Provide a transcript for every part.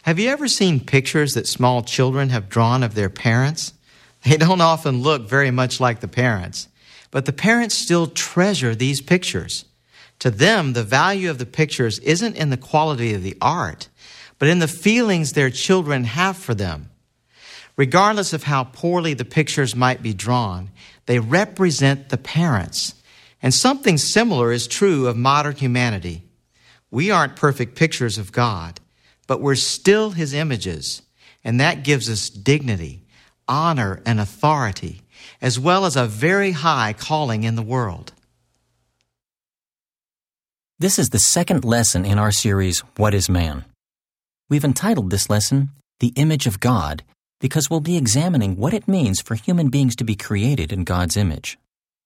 Have you ever seen pictures that small children have drawn of their parents? They don't often look very much like the parents, but the parents still treasure these pictures. To them, the value of the pictures isn't in the quality of the art, but in the feelings their children have for them. Regardless of how poorly the pictures might be drawn, they represent the parents. And something similar is true of modern humanity. We aren't perfect pictures of God, but we're still His images, and that gives us dignity, honor, and authority, as well as a very high calling in the world. This is the second lesson in our series, What is Man? We've entitled this lesson, The Image of God, because we'll be examining what it means for human beings to be created in God's image.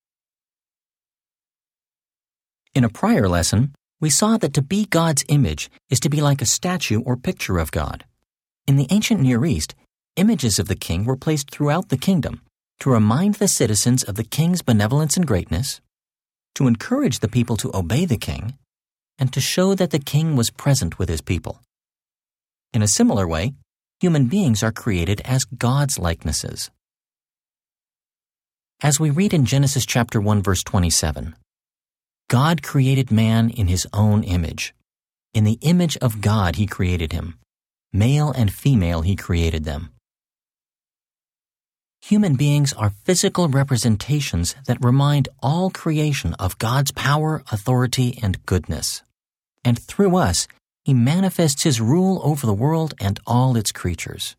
In a prior lesson, we saw that to be God's image is to be like a statue or picture of God. In the ancient Near East, images of the king were placed throughout the kingdom to remind the citizens of the king's benevolence and greatness, to encourage the people to obey the king, and to show that the king was present with his people. In a similar way, human beings are created as God's likenesses. As we read in Genesis chapter 1, verse 27, God created man in His own image. In the image of God He created him. Male and female He created them. Human beings are physical representations that remind all creation of God's power, authority, and goodness. And through us, He manifests His rule over the world and all its creatures.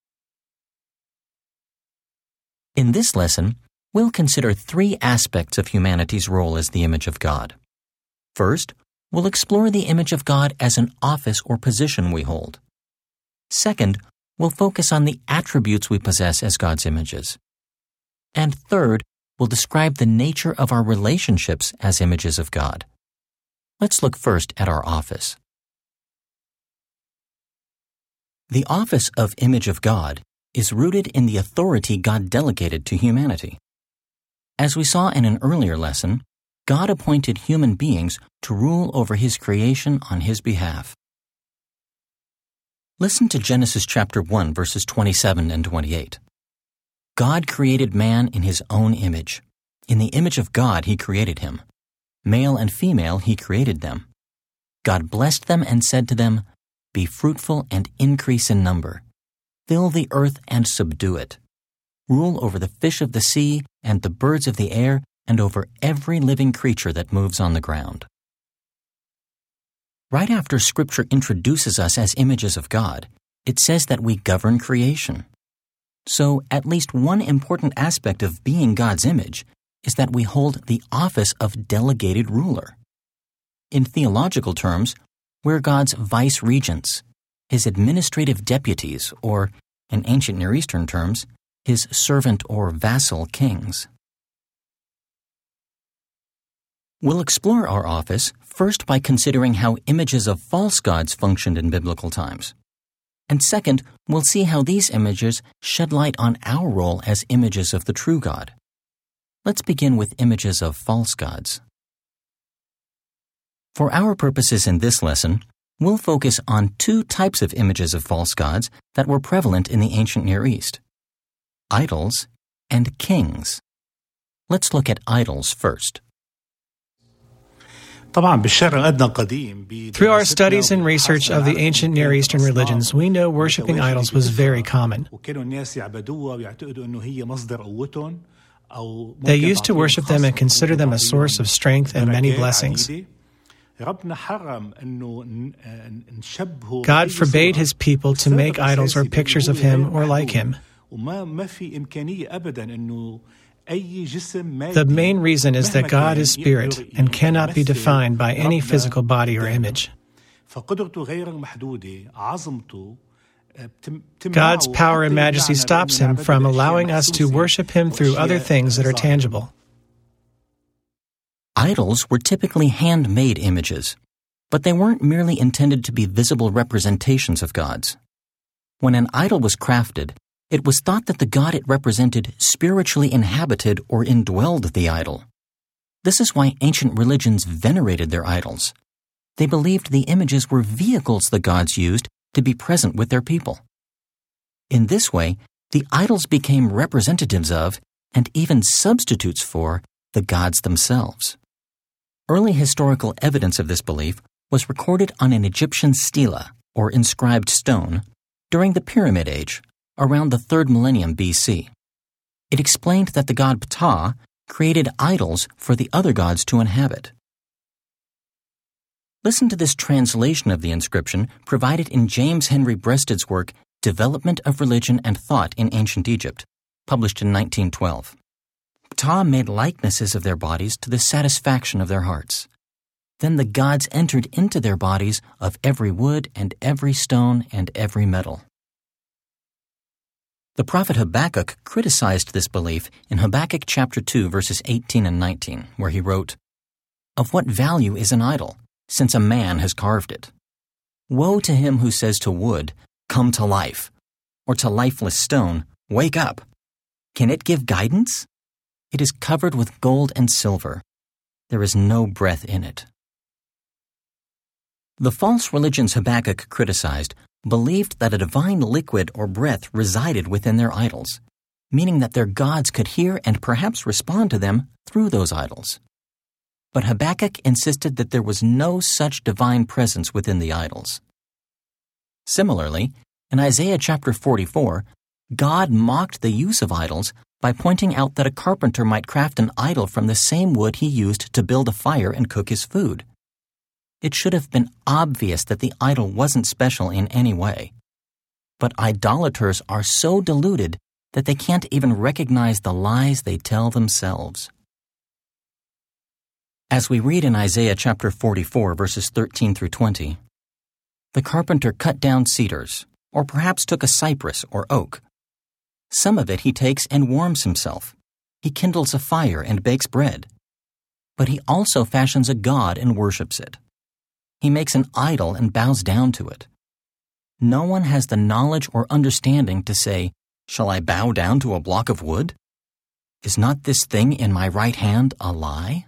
In this lesson, we'll consider three aspects of humanity's role as the image of God. First, we'll explore the image of God as an office or position we hold. Second, we'll focus on the attributes we possess as God's images. And third, we'll describe the nature of our relationships as images of God. Let's look first at our office. The office of image of God is rooted in the authority God delegated to humanity. As we saw in an earlier lesson, God appointed human beings to rule over His creation on His behalf. Listen to Genesis chapter 1, verses 27 and 28. God created man in His own image. In the image of God He created him. Male and female He created them. God blessed them and said to them, "Be fruitful and increase in number. Fill the earth and subdue it. Rule over the fish of the sea and the birds of the air and over every living creature that moves on the ground." Right after Scripture introduces us as images of God, it says that we govern creation. So, at least one important aspect of being God's image is that we hold the office of delegated ruler. In theological terms, we're God's vice-regents, His administrative deputies, or, in ancient Near Eastern terms, His servant or vassal kings. We'll explore our office first by considering how images of false gods functioned in biblical times. And second, we'll see how these images shed light on our role as images of the true God. Let's begin with images of false gods. For our purposes in this lesson, we'll focus on two types of images of false gods that were prevalent in the ancient Near East: idols and kings. Let's look at idols first. Through our studies and research of the ancient Near Eastern religions, we know worshiping idols was very common. They used to worship them and consider them a source of strength and many blessings. God forbade His people to make idols or pictures of Him or like Him. The main reason is that God is spirit and cannot be defined by any physical body or image. God's power and majesty stops Him from allowing us to worship Him through other things that are tangible. Idols were typically handmade images, but they weren't merely intended to be visible representations of gods. When an idol was crafted, it was thought that the god it represented spiritually inhabited or indwelled the idol. This is why ancient religions venerated their idols. They believed the images were vehicles the gods used to be present with their people. In this way, the idols became representatives of, and even substitutes for, the gods themselves. Early historical evidence of this belief was recorded on an Egyptian stela, or inscribed stone, during the Pyramid Age, around the 3rd millennium BC. It explained that the god Ptah created idols for the other gods to inhabit. Listen to this translation of the inscription provided in James Henry Breasted's work, Development of Religion and Thought in Ancient Egypt, published in 1912. Ptah made likenesses of their bodies to the satisfaction of their hearts. Then the gods entered into their bodies of every wood and every stone and every metal. The prophet Habakkuk criticized this belief in Habakkuk chapter 2, verses 18 and 19, where he wrote, "Of what value is an idol, since a man has carved it? Woe to him who says to wood, 'Come to life,' or to lifeless stone, 'Wake up.' Can it give guidance? It is covered with gold and silver. There is no breath in it." The false religions Habakkuk criticized believed that a divine liquid or breath resided within their idols, meaning that their gods could hear and perhaps respond to them through those idols. But Habakkuk insisted that there was no such divine presence within the idols. Similarly, in Isaiah chapter 44, God mocked the use of idols by pointing out that a carpenter might craft an idol from the same wood he used to build a fire and cook his food. It should have been obvious that the idol wasn't special in any way. But idolaters are so deluded that they can't even recognize the lies they tell themselves. As we read in Isaiah chapter 44, verses 13 through 20, "The carpenter cut down cedars, or perhaps took a cypress or oak. Some of it he takes and warms himself. He kindles a fire and bakes bread. But he also fashions a god and worships it. He makes an idol and bows down to it. No one has the knowledge or understanding to say, 'Shall I bow down to a block of wood? Is not this thing in my right hand a lie?'"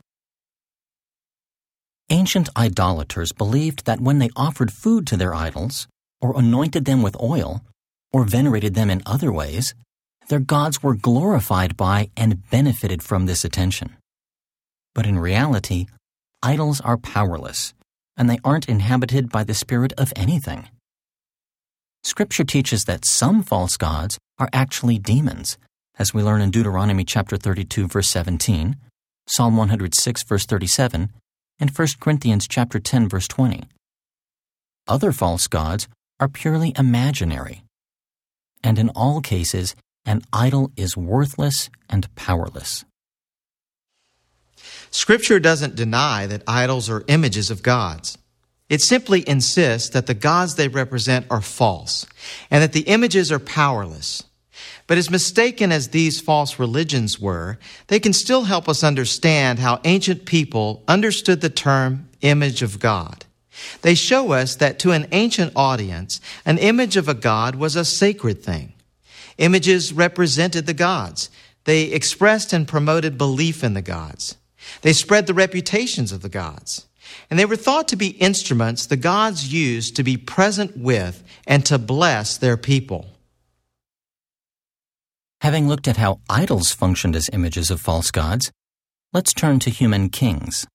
Ancient idolaters believed that when they offered food to their idols, or anointed them with oil, or venerated them in other ways, their gods were glorified by and benefited from this attention. But in reality, idols are powerless, and they aren't inhabited by the spirit of anything. Scripture teaches that some false gods are actually demons, as we learn in Deuteronomy chapter 32, verse 17, Psalm 106, verse 37, and 1 Corinthians chapter 10, verse 20. Other false gods are purely imaginary. And in all cases, an idol is worthless and powerless. Scripture doesn't deny that idols are images of gods. It simply insists that the gods they represent are false and that the images are powerless. But as mistaken as these false religions were, they can still help us understand how ancient people understood the term image of God. They show us that to an ancient audience, an image of a god was a sacred thing. Images represented the gods. They expressed and promoted belief in the gods. They spread the reputations of the gods. And they were thought to be instruments the gods used to be present with and to bless their people. Having looked at how idols functioned as images of false gods, let's turn to human kings.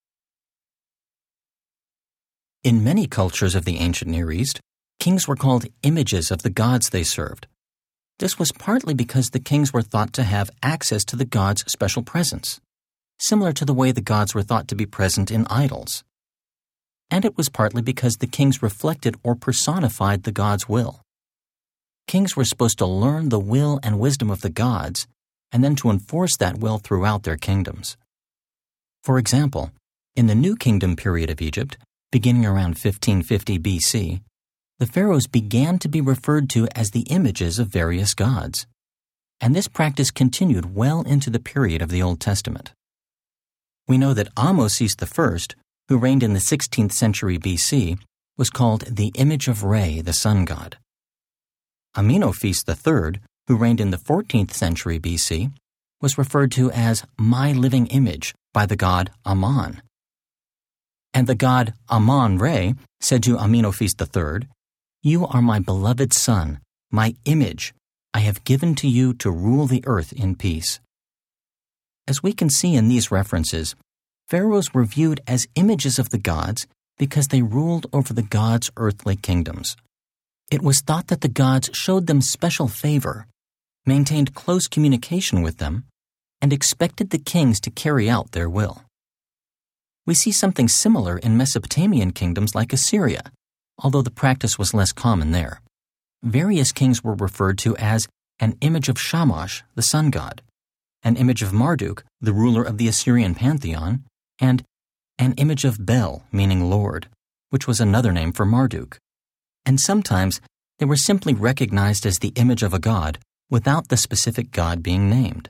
In many cultures of the ancient Near East, kings were called images of the gods they served. This was partly because the kings were thought to have access to the gods' special presence, similar to the way the gods were thought to be present in idols. And it was partly because the kings reflected or personified the gods' will. Kings were supposed to learn the will and wisdom of the gods and then to enforce that will throughout their kingdoms. For example, in the New Kingdom period of Egypt, beginning around 1550 BC, the pharaohs began to be referred to as the images of various gods. And this practice continued well into the period of the Old Testament. We know that Ahmosis I, who reigned in the 16th century BC, was called the image of Re, the sun god. Amenophis III, who reigned in the 14th century BC, was referred to as my living image by the god Ammon. And the god Amon-Re said to Amenophis III, "You are my beloved Son, my image. I have given to you to rule the earth in peace." As we can see in these references, pharaohs were viewed as images of the gods because they ruled over the gods' earthly kingdoms. It was thought that the gods showed them special favor, maintained close communication with them, and expected the kings to carry out their will. We see something similar in Mesopotamian kingdoms like Assyria, although the practice was less common there. Various kings were referred to as an image of Shamash, the sun god, an image of Marduk, the ruler of the Assyrian pantheon, and an image of Bel, meaning Lord, which was another name for Marduk. And sometimes they were simply recognized as the image of a god without the specific god being named.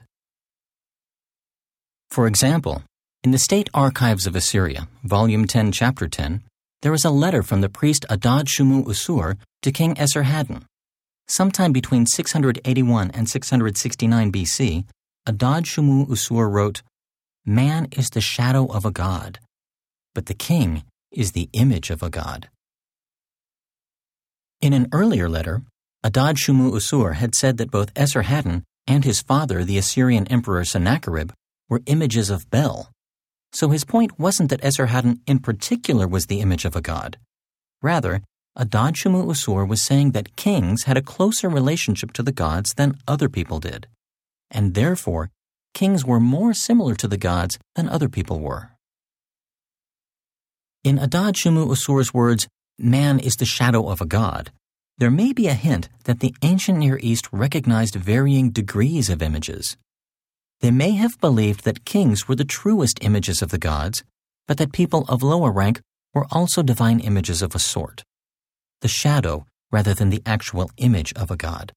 For example, in the State Archives of Assyria, Volume 10, Chapter 10, there is a letter from the priest Adad-Shumu-Usur to King Esarhaddon. Sometime between 681 and 669 BC, Adad-Shumu-Usur wrote, "Man is the shadow of a god, but the king is the image of a god." In an earlier letter, Adad-Shumu-Usur had said that both Esarhaddon and his father, the Assyrian Emperor Sennacherib, were images of Bel. So his point wasn't that Esarhaddon in particular was the image of a god. Rather, Adad-Shumu-Usur was saying that kings had a closer relationship to the gods than other people did, and therefore kings were more similar to the gods than other people were. In Adad-Shumu-Usur's words, "Man is the shadow of a god," there may be a hint that the ancient Near East recognized varying degrees of images. They may have believed that kings were the truest images of the gods, but that people of lower rank were also divine images of a sort, the shadow rather than the actual image of a god.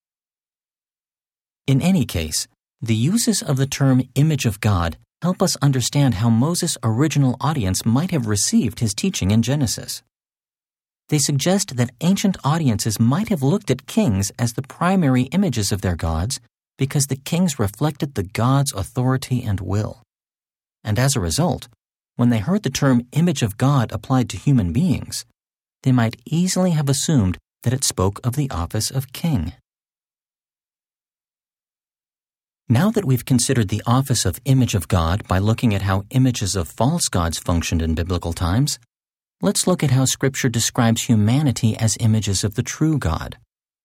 In any case, the uses of the term image of God help us understand how Moses' original audience might have received his teaching in Genesis. They suggest that ancient audiences might have looked at kings as the primary images of their gods because the kings reflected the gods' authority and will. And as a result, when they heard the term image of God applied to human beings, they might easily have assumed that it spoke of the office of king. Now that we've considered the office of image of God by looking at how images of false gods functioned in biblical times, let's look at how Scripture describes humanity as images of the true God.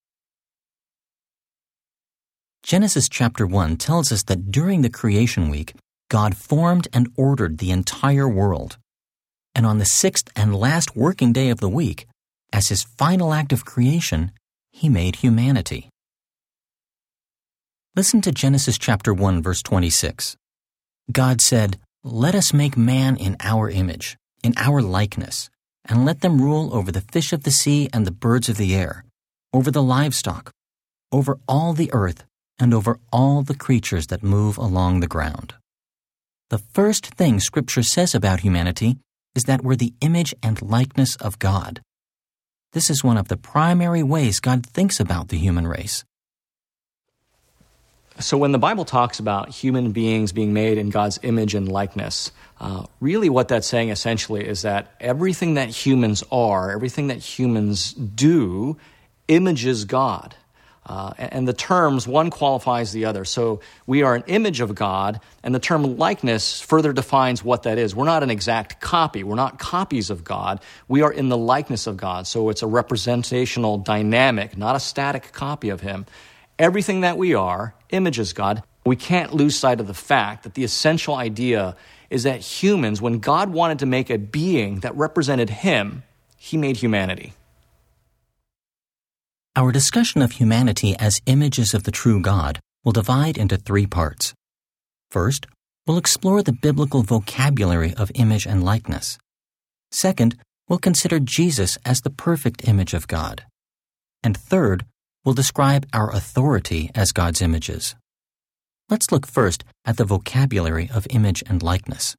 Genesis chapter 1 tells us that during the creation week, God formed and ordered the entire world. And on the sixth and last working day of the week, as his final act of creation, he made humanity. Listen to Genesis chapter 1, verse 26. God said, "Let us make man in our image, in our likeness, and let them rule over the fish of the sea and the birds of the air, over the livestock, over all the earth, and over all the creatures that move along the ground." The first thing Scripture says about humanity is that we're the image and likeness of God. This is one of the primary ways God thinks about the human race. So when the Bible talks about human beings being made in God's image and likeness, really what that's saying essentially is that everything that humans are, everything that humans do, images God. And the terms, one qualifies the other. So we are an image of God, and the term likeness further defines what that is. We're not an exact copy. We're not copies of God. We are in the likeness of God. So it's a representational dynamic, not a static copy of him. Everything that we are images God. We can't lose sight of the fact that the essential idea is that humans, when God wanted to make a being that represented him, he made humanity. Our discussion of humanity as images of the true God will divide into 3 parts. First, we'll explore the biblical vocabulary of image and likeness. Second, we'll consider Jesus as the perfect image of God. And third, we'll describe our authority as God's images. Let's look first at the vocabulary of image and likeness.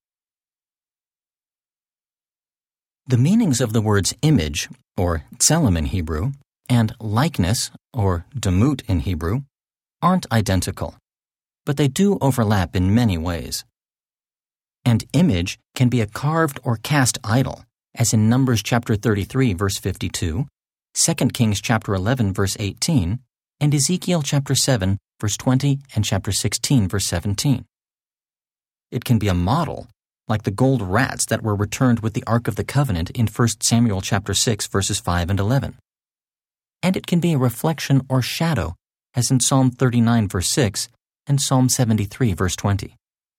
The meanings of the words image, or tselem in Hebrew, and likeness, or demut in Hebrew, aren't identical, but they do overlap in many ways. An image can be a carved or cast idol, as in Numbers chapter 33, verse 52, 2 Kings chapter 11 verse 18, and Ezekiel chapter 7 verse 20 and chapter 16 verse 17. It can be a model, like the gold rats that were returned with the Ark of the Covenant in 1 Samuel chapter 6 verses 5 and 11. And it can be a reflection or shadow, as in Psalm 39 verse 6 and Psalm 73 verse 20.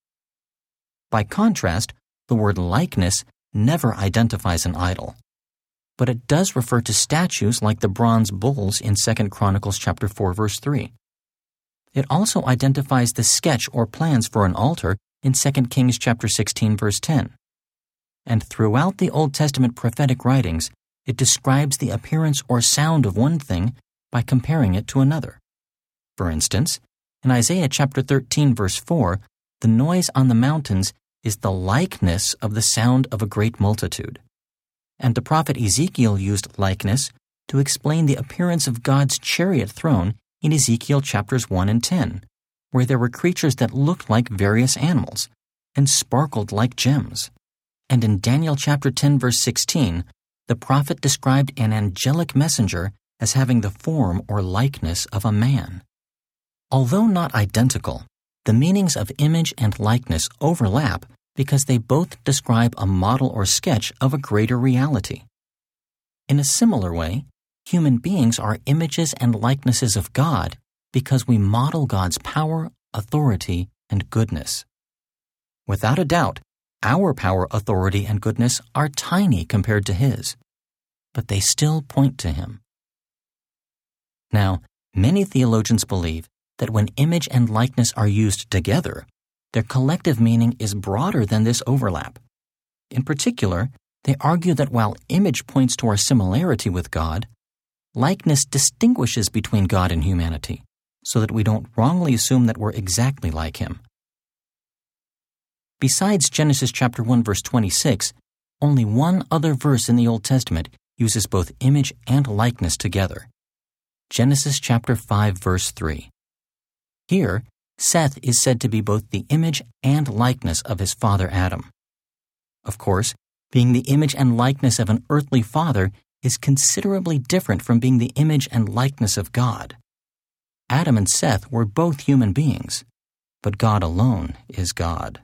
By contrast, the word likeness never identifies an idol, but it does refer to statues like the bronze bulls in 2 Chronicles chapter 4 verse 3. It also identifies the sketch or plans for an altar in 2 Kings chapter 16 verse 10. And throughout the Old Testament prophetic writings, it describes the appearance or sound of one thing by comparing it to another. For instance, in Isaiah chapter 13 verse 4, the noise on the mountains is the likeness of the sound of a great multitude. And the prophet Ezekiel used likeness to explain the appearance of God's chariot throne in Ezekiel chapters 1 and 10, where there were creatures that looked like various animals and sparkled like gems. And in Daniel chapter 10 verse 16, the prophet described an angelic messenger as having the form or likeness of a man. Although not identical, the meanings of image and likeness overlap because they both describe a model or sketch of a greater reality. In a similar way, human beings are images and likenesses of God because we model God's power, authority, and goodness. Without a doubt, our power, authority, and goodness are tiny compared to His, but they still point to Him. Now, many theologians believe that when image and likeness are used together, their collective meaning is broader than this overlap. In particular, they argue that while image points to our similarity with God, likeness distinguishes between God and humanity, so that we don't wrongly assume that we're exactly like Him. Besides Genesis chapter 1 verse 26, only one other verse in the Old Testament uses both image and likeness together. Genesis chapter 5 verse 3. Here, Seth is said to be both the image and likeness of his father Adam. Of course, being the image and likeness of an earthly father is considerably different from being the image and likeness of God. Adam and Seth were both human beings, but God alone is God.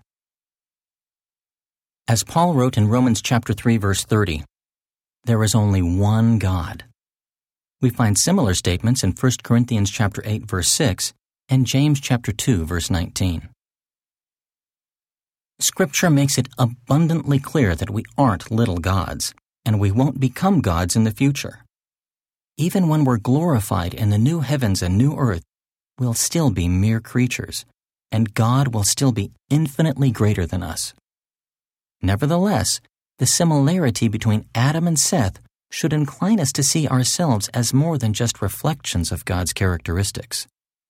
As Paul wrote in Romans chapter 3 verse 30, there is only one God. We find similar statements in 1 Corinthians chapter 8 verse 6 and James chapter 2 verse 19. Scripture makes it abundantly clear that we aren't little gods, and we won't become gods in the future. Even when we're glorified in the new heavens and new earth, we'll still be mere creatures, and God will still be infinitely greater than us. Nevertheless, the similarity between Adam and Seth should incline us to see ourselves as more than just reflections of God's characteristics.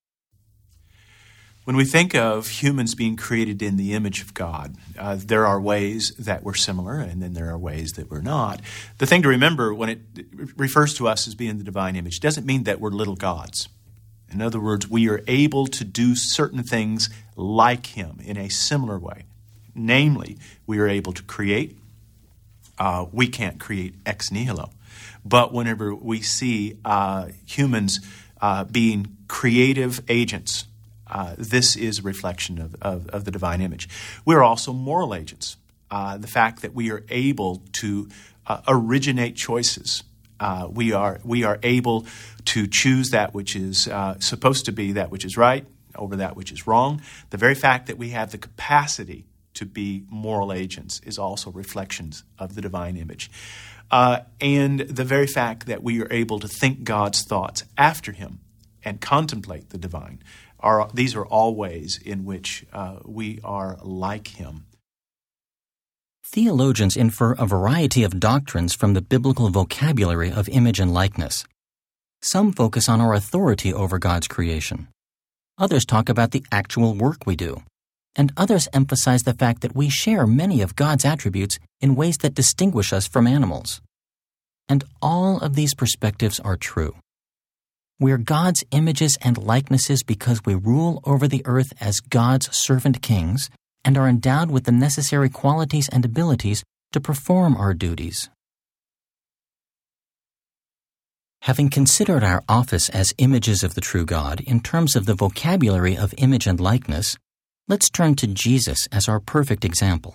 When we think of humans being created in the image of God, there are ways that we're similar, and then there are ways that we're not. The thing to remember when it refers to us as being the divine image doesn't mean that we're little gods. In other words, we are able to do certain things like Him in a similar way. Namely, we are able to create. We can't create ex nihilo. But whenever we see humans being creative agents, this is a reflection of the divine image. We're also moral agents. The fact that we are able to originate choices. We are able to choose that which is supposed to be that which is right over that which is wrong. The very fact that we have the capacity to be moral agents is also reflections of the divine image. And the very fact that we are able to think God's thoughts after Him and contemplate the divine. These are all ways in which we are like Him. Theologians infer a variety of doctrines from the biblical vocabulary of image and likeness. Some focus on our authority over God's creation. Others talk about the actual work we do. And others emphasize the fact that we share many of God's attributes in ways that distinguish us from animals. And all of these perspectives are true. We are God's images and likenesses because we rule over the earth as God's servant kings and are endowed with the necessary qualities and abilities to perform our duties. Having considered our office as images of the true God in terms of the vocabulary of image and likeness, let's turn to Jesus as our perfect example.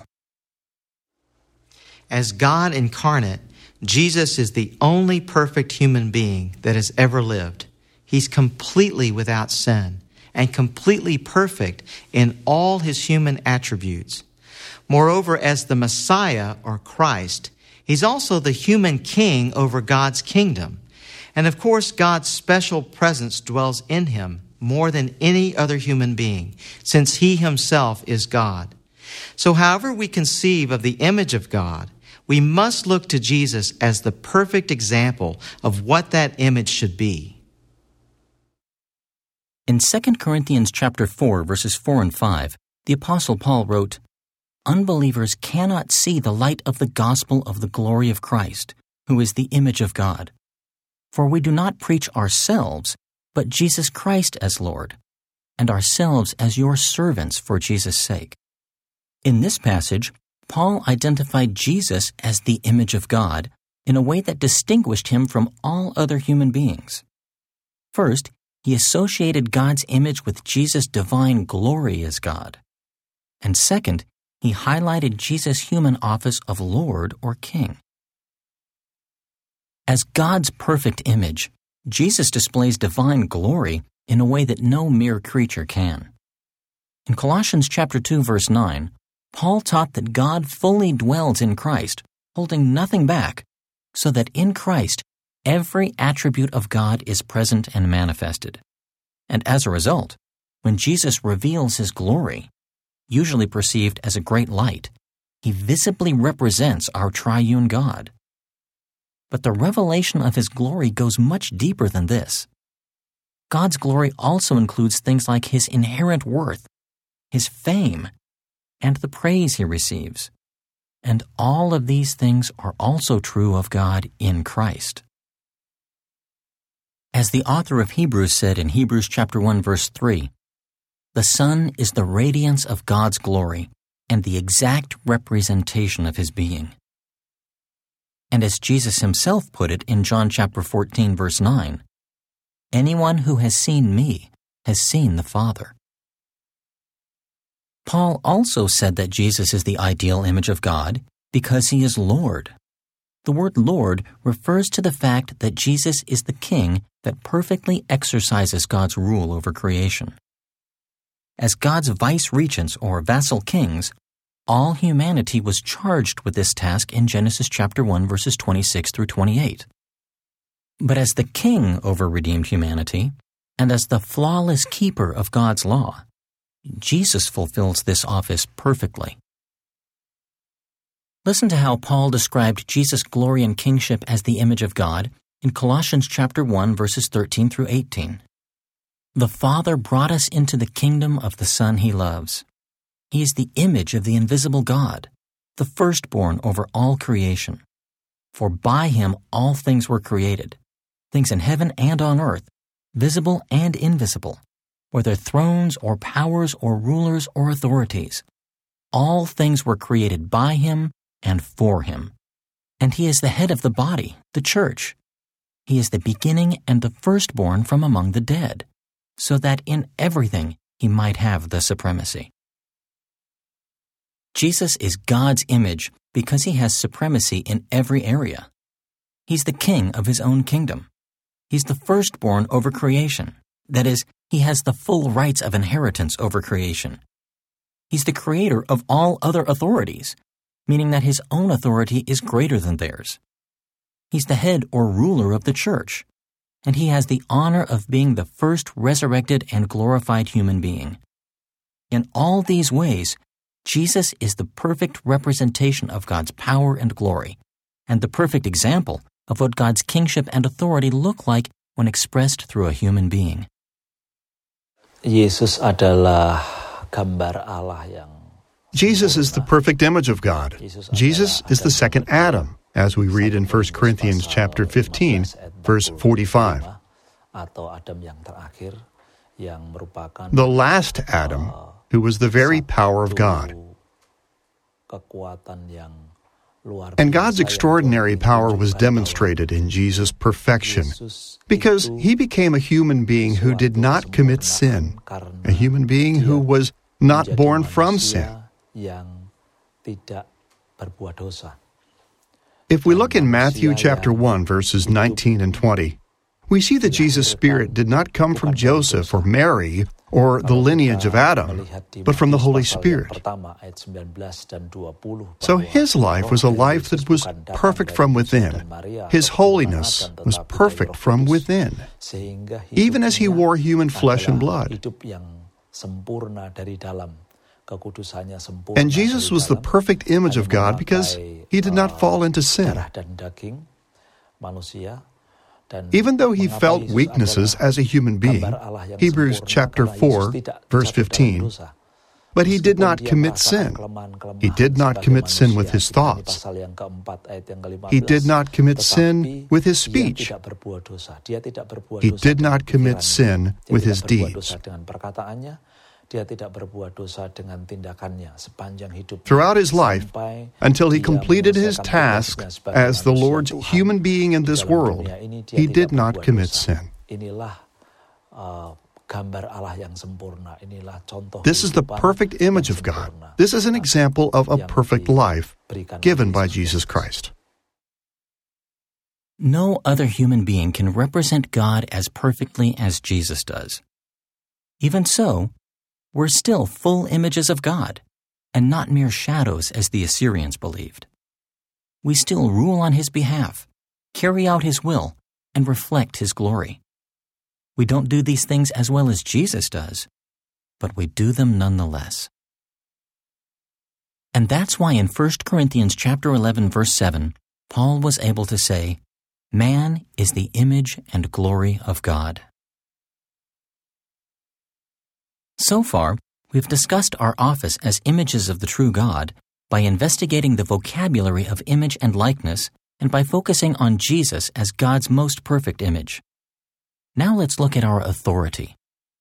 As God incarnate, Jesus is the only perfect human being that has ever lived. He's completely without sin and completely perfect in all his human attributes. Moreover, as the Messiah, or Christ, he's also the human king over God's kingdom. And of course, God's special presence dwells in him more than any other human being, since he himself is God. So however we conceive of the image of God, we must look to Jesus as the perfect example of what that image should be. In 2 Corinthians chapter 4, verses 4 and 5, the Apostle Paul wrote, "Unbelievers cannot see the light of the gospel of the glory of Christ, who is the image of God. For we do not preach ourselves, but Jesus Christ as Lord, and ourselves as your servants for Jesus' sake." In this passage, Paul identified Jesus as the image of God in a way that distinguished him from all other human beings. First, he associated God's image with Jesus' divine glory as God. And second, he highlighted Jesus' human office of Lord or King. As God's perfect image, Jesus displays divine glory in a way that no mere creature can. In Colossians chapter 2, verse 9, Paul taught that God fully dwells in Christ, holding nothing back, so that in Christ every attribute of God is present and manifested. And as a result, when Jesus reveals his glory, usually perceived as a great light, he visibly represents our triune God. But the revelation of his glory goes much deeper than this. God's glory also includes things like his inherent worth, his fame, and the praise he receives. And all of these things are also true of God in Christ. As the author of Hebrews said in Hebrews chapter 1, verse 3, "The Son is the radiance of God's glory and the exact representation of his being." And as Jesus himself put it in John chapter 14, verse 9, "Anyone who has seen me has seen the Father." Paul also said that Jesus is the ideal image of God because he is Lord. The word Lord refers to the fact that Jesus is the king that perfectly exercises God's rule over creation. As God's vice-regents or vassal kings, all humanity was charged with this task in Genesis chapter 1, verses 26 through 28. But as the king over redeemed humanity, and as the flawless keeper of God's law, Jesus fulfills this office perfectly. Listen to how Paul described Jesus' glory and kingship as the image of God in Colossians chapter 1, verses 13 through 18. "The Father brought us into the kingdom of the Son he loves. He is the image of the invisible God, the firstborn over all creation. For by him all things were created, things in heaven and on earth, visible and invisible, whether thrones or powers or rulers or authorities. All things were created by him and for him. And he is the head of the body, the church. He is the beginning and the firstborn from among the dead, so that in everything he might have the supremacy." Jesus is God's image because he has supremacy in every area. He's the king of his own kingdom. He's the firstborn over creation. That is, he has the full rights of inheritance over creation. He's the creator of all other authorities, meaning that his own authority is greater than theirs. He's the head or ruler of the church, and he has the honor of being the first resurrected and glorified human being. In all these ways, Jesus is the perfect representation of God's power and glory, and the perfect example of what God's kingship and authority look like when expressed through a human being. Yesus adalah gambar Allah yang Jesus is the perfect image of God. Jesus is the second Adam, as we read in 1 Corinthians chapter 15, verse 45. The last Adam, who was the very power of God. And God's extraordinary power was demonstrated in Jesus' perfection, because he became a human being who did not commit sin, a human being who was not born from sin. If we look in Matthew chapter 1, verses 19 and 20, we see that Jesus' Spirit did not come from Joseph or Mary or the lineage of Adam, but from the Holy Spirit. So his life was a life that was perfect from within. His holiness was perfect from within, even as he wore human flesh and blood. And Jesus was the perfect image of God because he did not fall into sin. Even though he felt weaknesses as a human being, Hebrews chapter 4, verse 15, but he did not commit sin. He did not commit sin with his thoughts. He did not commit sin with his speech. He did not commit sin with his deeds. Throughout his life, until he completed his task as the Lord's human being in this world, he did not commit sin. This is the perfect image of God. This is an example of a perfect life given by Jesus Christ. No other human being can represent God as perfectly as Jesus does. Even so, we're still full images of God, and not mere shadows as the Assyrians believed. We still rule on his behalf, carry out his will, and reflect his glory. We don't do these things as well as Jesus does, but we do them nonetheless. And that's why in 1 Corinthians chapter 11, verse 7, Paul was able to say, "Man is the image and glory of God." So far, we've discussed our office as images of the true God by investigating the vocabulary of image and likeness and by focusing on Jesus as God's most perfect image. Now let's look at our authority.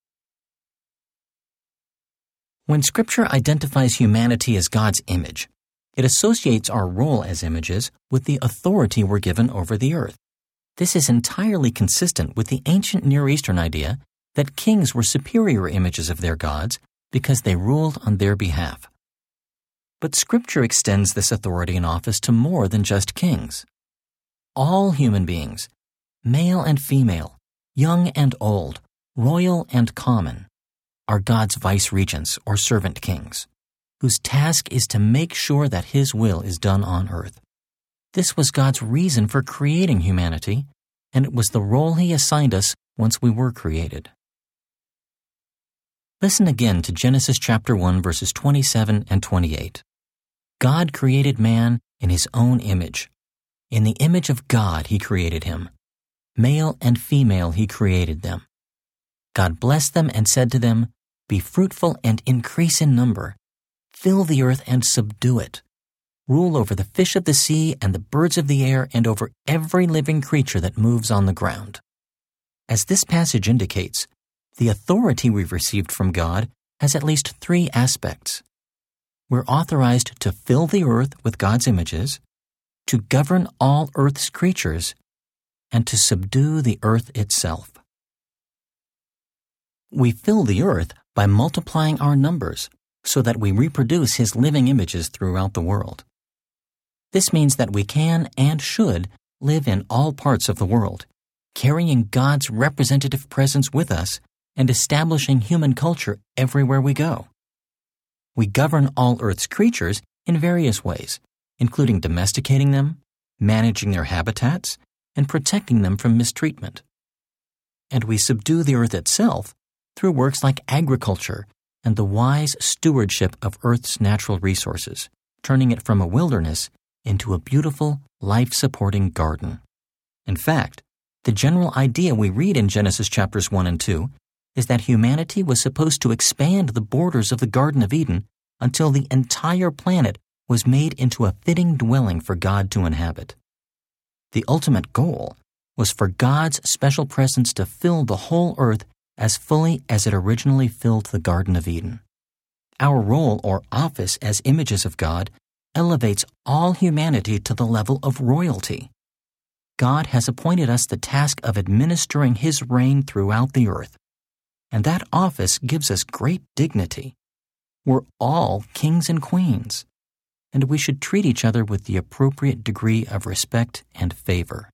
When Scripture identifies humanity as God's image, it associates our role as images with the authority we're given over the earth. This is entirely consistent with the ancient Near Eastern idea that kings were superior images of their gods because they ruled on their behalf. But Scripture extends this authority and office to more than just kings. All human beings, male and female, young and old, royal and common, are God's vice-regents or servant kings, whose task is to make sure that his will is done on earth. This was God's reason for creating humanity, and it was the role he assigned us once we were created. Listen again to Genesis chapter 1, verses 27 and 28. God created man in his own image. In the image of God he created him. Male and female he created them. God blessed them and said to them, "Be fruitful and increase in number. Fill the earth and subdue it. Rule over the fish of the sea and the birds of the air and over every living creature that moves on the ground." As this passage indicates, the authority we've received from God has at least three aspects. We're authorized to fill the earth with God's images, to govern all earth's creatures, and to subdue the earth itself. We fill the earth by multiplying our numbers so that we reproduce his living images throughout the world. This means that we can and should live in all parts of the world, carrying God's representative presence with us and establishing human culture everywhere we go. We govern all Earth's creatures in various ways, including domesticating them, managing their habitats, and protecting them from mistreatment. And we subdue the earth itself through works like agriculture and the wise stewardship of Earth's natural resources, turning it from a wilderness into a beautiful, life-supporting garden. In fact, the general idea we read in Genesis chapters 1 and 2 is that humanity was supposed to expand the borders of the Garden of Eden until the entire planet was made into a fitting dwelling for God to inhabit. The ultimate goal was for God's special presence to fill the whole earth as fully as it originally filled the Garden of Eden. Our role or office as images of God elevates all humanity to the level of royalty. God has appointed us the task of administering His reign throughout the earth, and that office gives us great dignity. We're all kings and queens, and we should treat each other with the appropriate degree of respect and favor.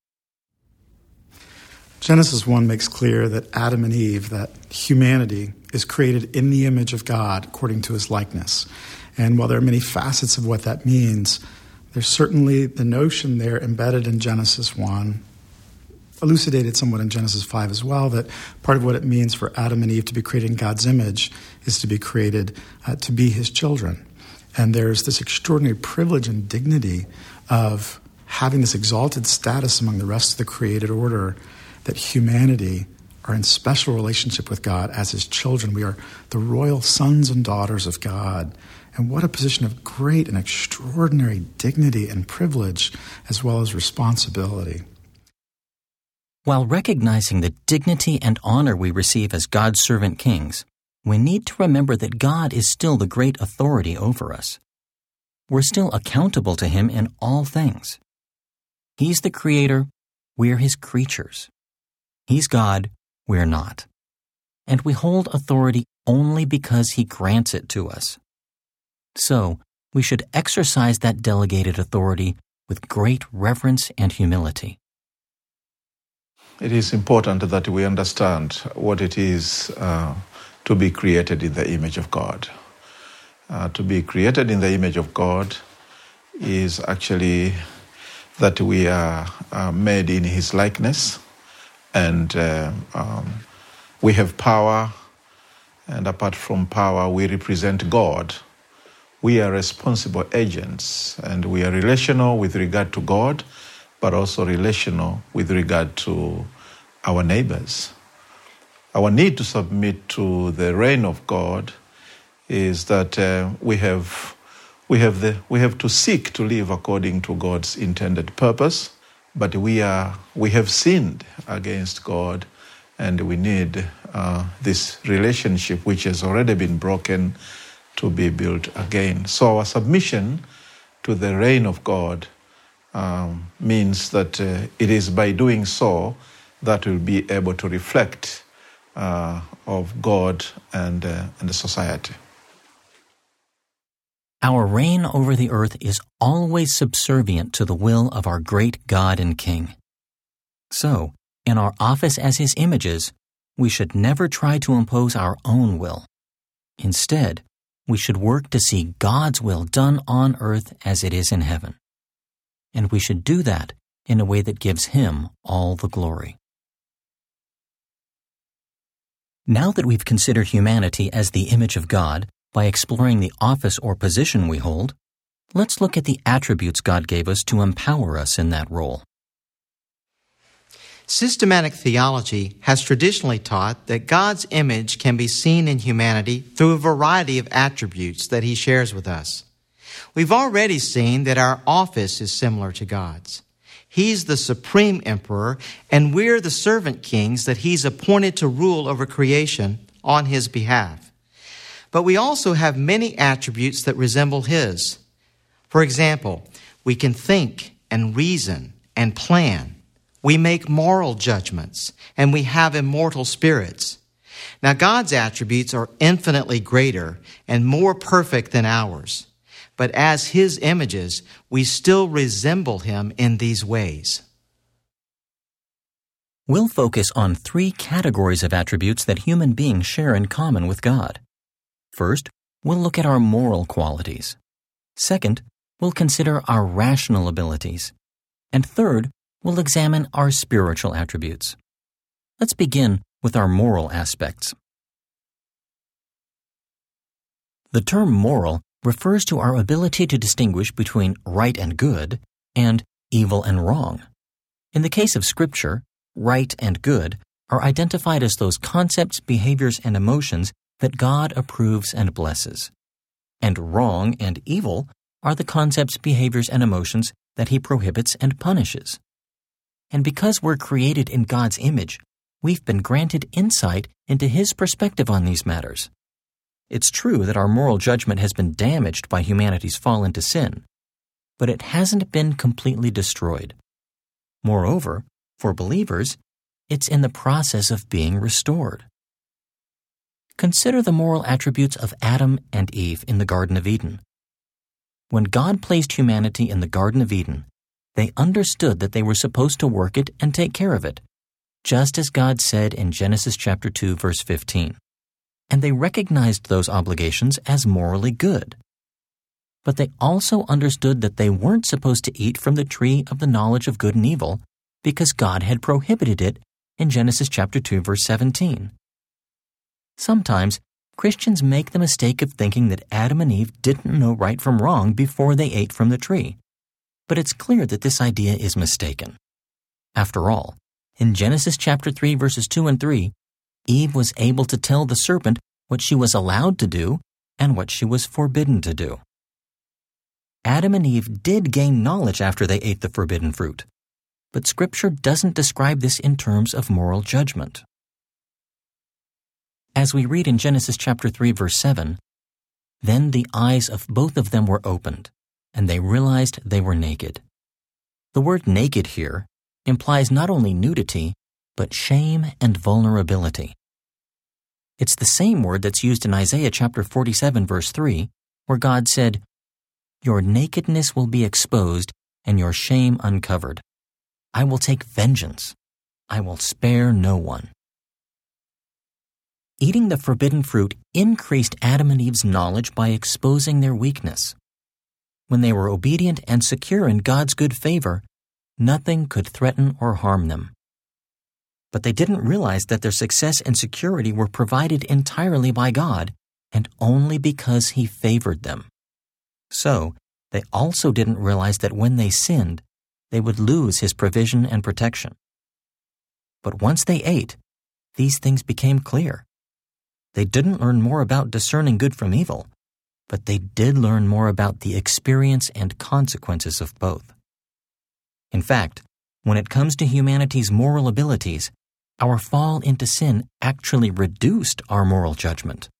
Genesis 1 makes clear that Adam and Eve, that humanity, is created in the image of God according to His likeness. And while there are many facets of what that means, there's certainly the notion there embedded in Genesis 1, elucidated somewhat in Genesis 5 as well, that part of what it means for Adam and Eve to be created in God's image is to be created to be His children. And there's this extraordinary privilege and dignity of having this exalted status among the rest of the created order, that humanity are in special relationship with God as His children. We are the royal sons and daughters of God. And what a position of great and extraordinary dignity and privilege, as well as responsibility. While recognizing the dignity and honor we receive as God's servant kings, we need to remember that God is still the great authority over us. We're still accountable to Him in all things. He's the Creator, we're His creatures. He's God, we're not. And we hold authority only because He grants it to us. So, we should exercise that delegated authority with great reverence and humility. It is important that we understand what it is to be created in the image of God. To be created in the image of God is actually that we are made in His likeness, and we have power, and apart from power, we represent God. We are responsible agents, and we are relational with regard to God, but also relational with regard to our neighbors. Our need to submit to the reign of God is that we have to seek to live according to God's intended purpose, but we have sinned against God, and we need this relationship, which has already been broken, to be built again. So our submission to the reign of God means that it is by doing so that we'll be able to reflect of God and the society. Our reign over the earth is always subservient to the will of our great God and King. So, in our office as His images, we should never try to impose our own will. Instead, we should work to see God's will done on earth as it is in heaven. And we should do that in a way that gives Him all the glory. Now that we've considered humanity as the image of God by exploring the office or position we hold, let's look at the attributes God gave us to empower us in that role. Systematic theology has traditionally taught that God's image can be seen in humanity through a variety of attributes that He shares with us. We've already seen that our office is similar to God's. He's the supreme emperor, and we're the servant kings that He's appointed to rule over creation on His behalf. But we also have many attributes that resemble His. For example, we can think and reason and plan. We make moral judgments, and we have immortal spirits. Now, God's attributes are infinitely greater and more perfect than ours. But as His images, we still resemble Him in these ways. We'll focus on 3 categories of attributes that human beings share in common with God. First, we'll look at our moral qualities. Second, we'll consider our rational abilities. And third, we'll examine our spiritual attributes. Let's begin with our moral aspects. The term moral refers to our ability to distinguish between right and good and evil and wrong. In the case of Scripture, right and good are identified as those concepts, behaviors, and emotions that God approves and blesses. And wrong and evil are the concepts, behaviors, and emotions that He prohibits and punishes. And because we're created in God's image, we've been granted insight into His perspective on these matters. It's true that our moral judgment has been damaged by humanity's fall into sin, but it hasn't been completely destroyed. Moreover, for believers, it's in the process of being restored. Consider the moral attributes of Adam and Eve in the Garden of Eden. When God placed humanity in the Garden of Eden, they understood that they were supposed to work it and take care of it, just as God said in Genesis chapter 2, verse 15. And they recognized those obligations as morally good. But they also understood that they weren't supposed to eat from the tree of the knowledge of good and evil because God had prohibited it in Genesis chapter 2, verse 17. Sometimes, Christians make the mistake of thinking that Adam and Eve didn't know right from wrong before they ate from the tree. But it's clear that this idea is mistaken. After all, in Genesis chapter 3, verses 2 and 3, Eve was able to tell the serpent what she was allowed to do and what she was forbidden to do. Adam and Eve did gain knowledge after they ate the forbidden fruit, but Scripture doesn't describe this in terms of moral judgment. As we read in Genesis chapter 3, verse 7, "Then the eyes of both of them were opened, and they realized they were naked." The word naked here implies not only nudity, but shame and vulnerability. It's the same word that's used in Isaiah chapter 47, verse 3, where God said, "Your nakedness will be exposed and your shame uncovered. I will take vengeance. I will spare no one." Eating the forbidden fruit increased Adam and Eve's knowledge by exposing their weakness. When they were obedient and secure in God's good favor, nothing could threaten or harm them. But they didn't realize that their success and security were provided entirely by God and only because He favored them. So, they also didn't realize that when they sinned, they would lose His provision and protection. But once they ate, these things became clear. They didn't learn more about discerning good from evil, but they did learn more about the experience and consequences of both. In fact, when it comes to humanity's moral abilities, our fall into sin actually reduced our moral judgment.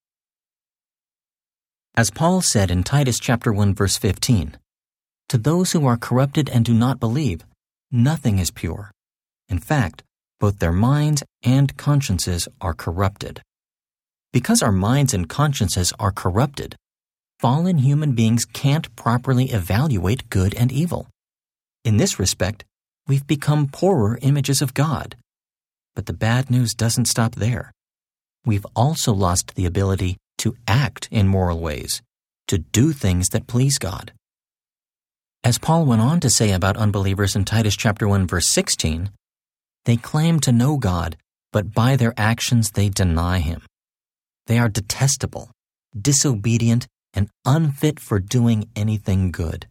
As Paul said in Titus chapter 1, verse 15, "To those who are corrupted and do not believe, nothing is pure. In fact, both their minds and consciences are corrupted." Because our minds and consciences are corrupted, fallen human beings can't properly evaluate good and evil. In this respect, we've become poorer images of God. But the bad news doesn't stop there. We've also lost the ability to act in moral ways, to do things that please God. As Paul went on to say about unbelievers in Titus chapter 1, verse 16, "They claim to know God, but by their actions they deny Him. They are detestable, disobedient, and unfit for doing anything good."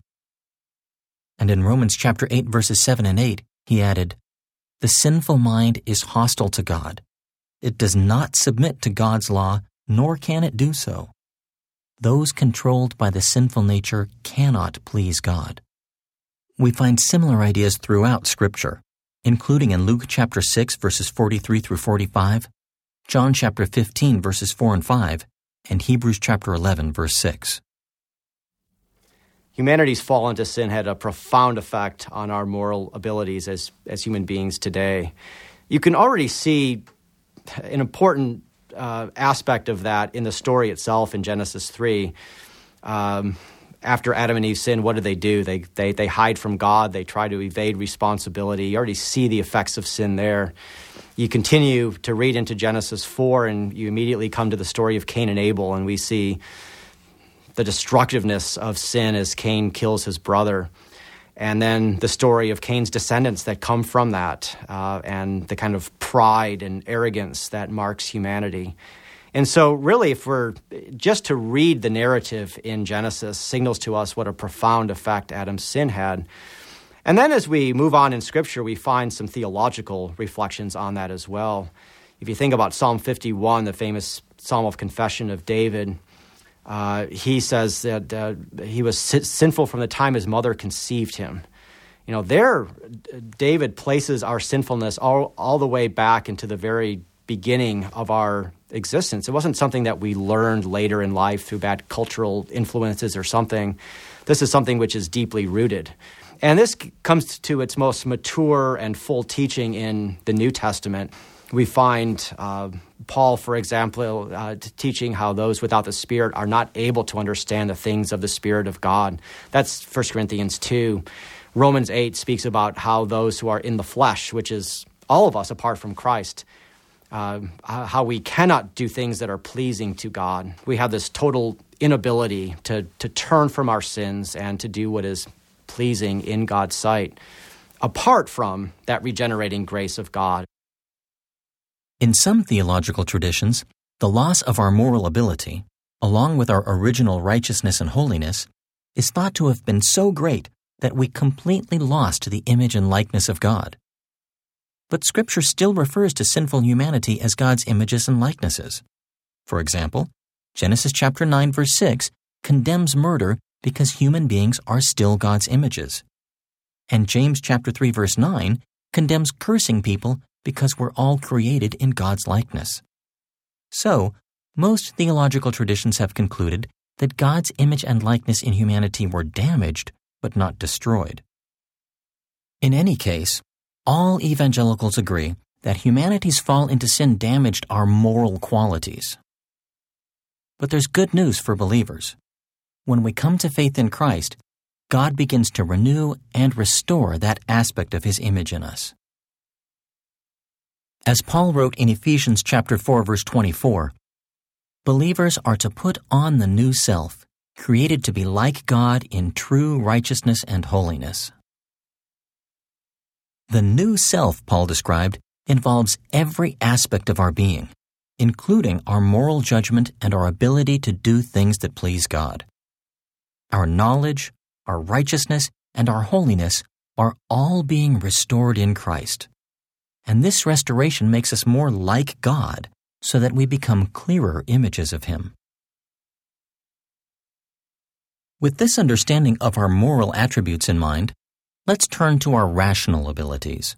And in Romans chapter 8, verses 7 and 8, he added, "The sinful mind is hostile to God. It does not submit to God's law, nor can it do so. Those controlled by the sinful nature cannot please God." We find similar ideas throughout Scripture, including in Luke chapter 6, verses 43 through 45, John chapter 15, verses 4 and 5, and Hebrews chapter 11, verse 6. Humanity's fall into sin had a profound effect on our moral abilities as human beings today. You can already see an important aspect of that in the story itself in Genesis 3. After Adam and Eve sinned, what do? They hide from God. They try to evade responsibility. You already see the effects of sin there. You continue to read into Genesis 4, and you immediately come to the story of Cain and Abel, and we see the destructiveness of sin as Cain kills his brother. And then the story of Cain's descendants that come from that, and the kind of pride and arrogance that marks humanity. And so really, if we're just to read the narrative in Genesis signals to us what a profound effect Adam's sin had. And then as we move on in Scripture, we find some theological reflections on that as well. If you think about Psalm 51, the famous Psalm of Confession of David, he says that he was sinful from the time his mother conceived him. There, David places our sinfulness all the way back into the very beginning of our existence. It wasn't something that we learned later in life through bad cultural influences or something. This is something which is deeply rooted. And this comes to its most mature and full teaching in the New Testament. We find Paul, for example, teaching how those without the Spirit are not able to understand the things of the Spirit of God. That's 1 Corinthians 2. Romans 8 speaks about how those who are in the flesh, which is all of us apart from Christ, how we cannot do things that are pleasing to God. We have this total inability to turn from our sins and to do what is pleasing in God's sight, apart from that regenerating grace of God. In some theological traditions, the loss of our moral ability, along with our original righteousness and holiness, is thought to have been so great that we completely lost the image and likeness of God. But Scripture still refers to sinful humanity as God's images and likenesses. For example, Genesis chapter 9, verse 6 condemns murder because human beings are still God's images. And James chapter 3, verse 9 condemns cursing people because we're all created in God's likeness. So, most theological traditions have concluded that God's image and likeness in humanity were damaged, but not destroyed. In any case, all evangelicals agree that humanity's fall into sin damaged our moral qualities. But there's good news for believers. When we come to faith in Christ, God begins to renew and restore that aspect of His image in us. As Paul wrote in Ephesians chapter 4, verse 24, believers are to put on the new self, created to be like God in true righteousness and holiness. The new self, Paul described, involves every aspect of our being, including our moral judgment and our ability to do things that please God. Our knowledge, our righteousness, and our holiness are all being restored in Christ. And this restoration makes us more like God, so that we become clearer images of Him. With this understanding of our moral attributes in mind, let's turn to our rational abilities.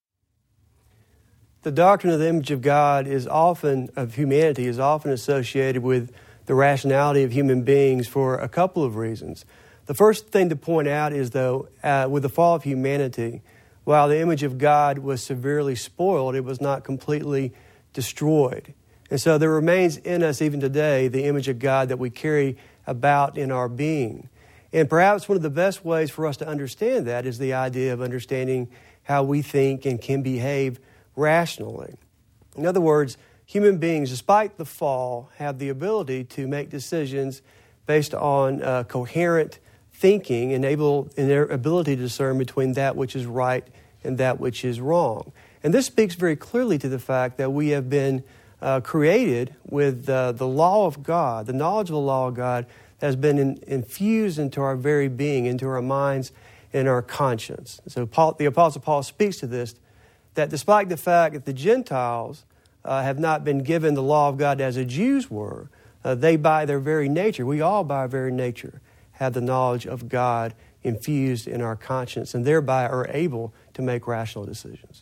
The doctrine of the image of God of humanity is often associated with the rationality of human beings for a couple of reasons. The first thing to point out is, though, with the fall of humanity, while the image of God was severely spoiled, it was not completely destroyed. And so there remains in us even today the image of God that we carry about in our being. And perhaps one of the best ways for us to understand that is the idea of understanding how we think and can behave rationally. In other words, human beings, despite the fall, have the ability to make decisions based on coherent thinking and their ability to discern between that which is right and that which is wrong. And this speaks very clearly to the fact that we have been created with the law of God, the knowledge of the law of God that has been infused into our very being, into our minds and our conscience. So the Apostle Paul speaks to this, that despite the fact that the Gentiles have not been given the law of God as the Jews were, they by their very nature, we all by our very nature, have the knowledge of God infused in our conscience and thereby are able to make rational decisions.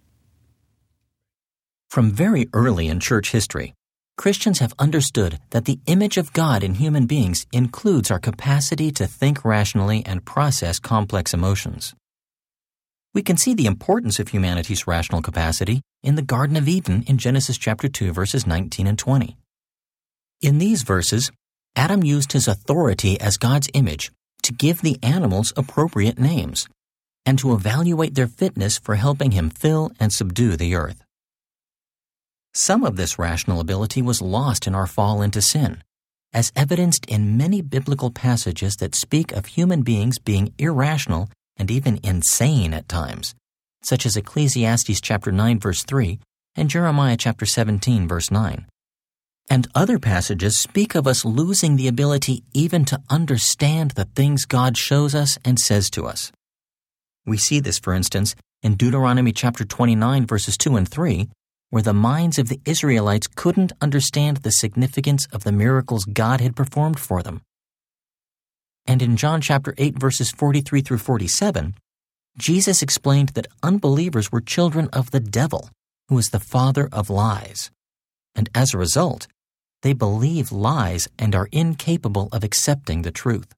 From very early in church history, Christians have understood that the image of God in human beings includes our capacity to think rationally and process complex emotions. We can see the importance of humanity's rational capacity in the Garden of Eden in Genesis chapter 2, verses 19 and 20. In these verses, Adam used his authority as God's image to give the animals appropriate names and to evaluate their fitness for helping him fill and subdue the earth. Some of this rational ability was lost in our fall into sin, as evidenced in many biblical passages that speak of human beings being irrational and even insane at times, such as Ecclesiastes chapter 9, verse 3, and Jeremiah chapter 17, verse 9. And other passages speak of us losing the ability even to understand the things God shows us and says to us. We see this, for instance, in Deuteronomy chapter 29, verses 2 and 3, where the minds of the Israelites couldn't understand the significance of the miracles God had performed for them. And in John chapter 8, verses 43 through 47, Jesus explained that unbelievers were children of the devil, who who is the father of lies, and as a result, they believe lies and are incapable of accepting the truth.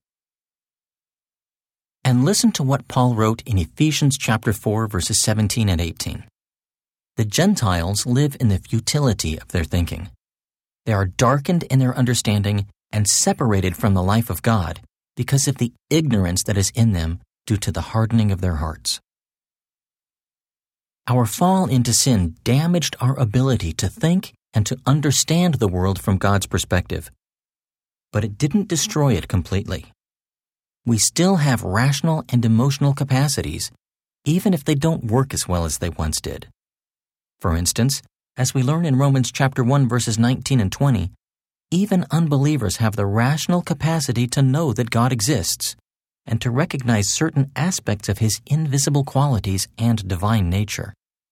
And listen to what Paul wrote in Ephesians chapter 4, verses 17 and 18. The Gentiles live in the futility of their thinking. They are darkened in their understanding and separated from the life of God because of the ignorance that is in them due to the hardening of their hearts. Our fall into sin damaged our ability to think and to understand the world from God's perspective, but it didn't destroy it completely. We still have rational and emotional capacities, even if they don't work as well as they once did. For instance, as we learn in Romans chapter 1 verses 19 and 20, even unbelievers have the rational capacity to know that God exists and to recognize certain aspects of His invisible qualities and divine nature.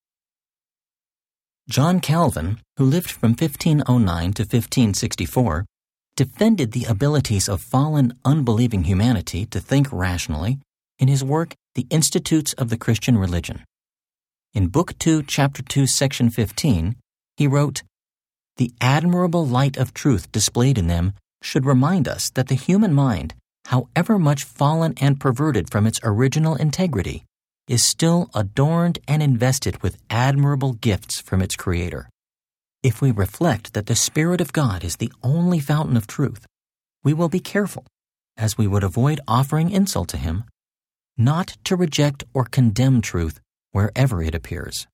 John Calvin, who lived from 1509 to 1564, defended the abilities of fallen, unbelieving humanity to think rationally in his work, The Institutes of the Christian Religion. In Book 2, Chapter 2, Section 15, he wrote, "The admirable light of truth displayed in them should remind us that the human mind, however much fallen and perverted from its original integrity, is still adorned and invested with admirable gifts from its Creator. If we reflect that the Spirit of God is the only fountain of truth, we will be careful, as we would avoid offering insult to Him, not to reject or condemn truth wherever it appears."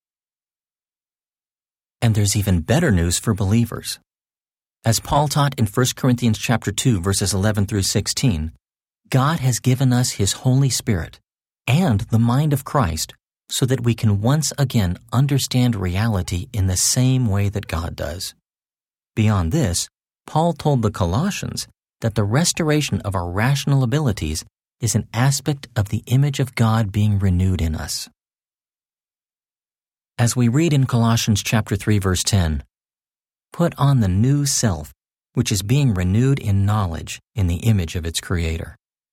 And there's even better news for believers. As Paul taught in 1 Corinthians chapter 2, verses 11 through 16, God has given us His Holy Spirit and the mind of Christ so that we can once again understand reality in the same way that God does. Beyond this, Paul told the Colossians that the restoration of our rational abilities is an aspect of the image of God being renewed in us. As we read in Colossians chapter 3, verse 10, "Put on the new self, which is being renewed in knowledge in the image of its Creator."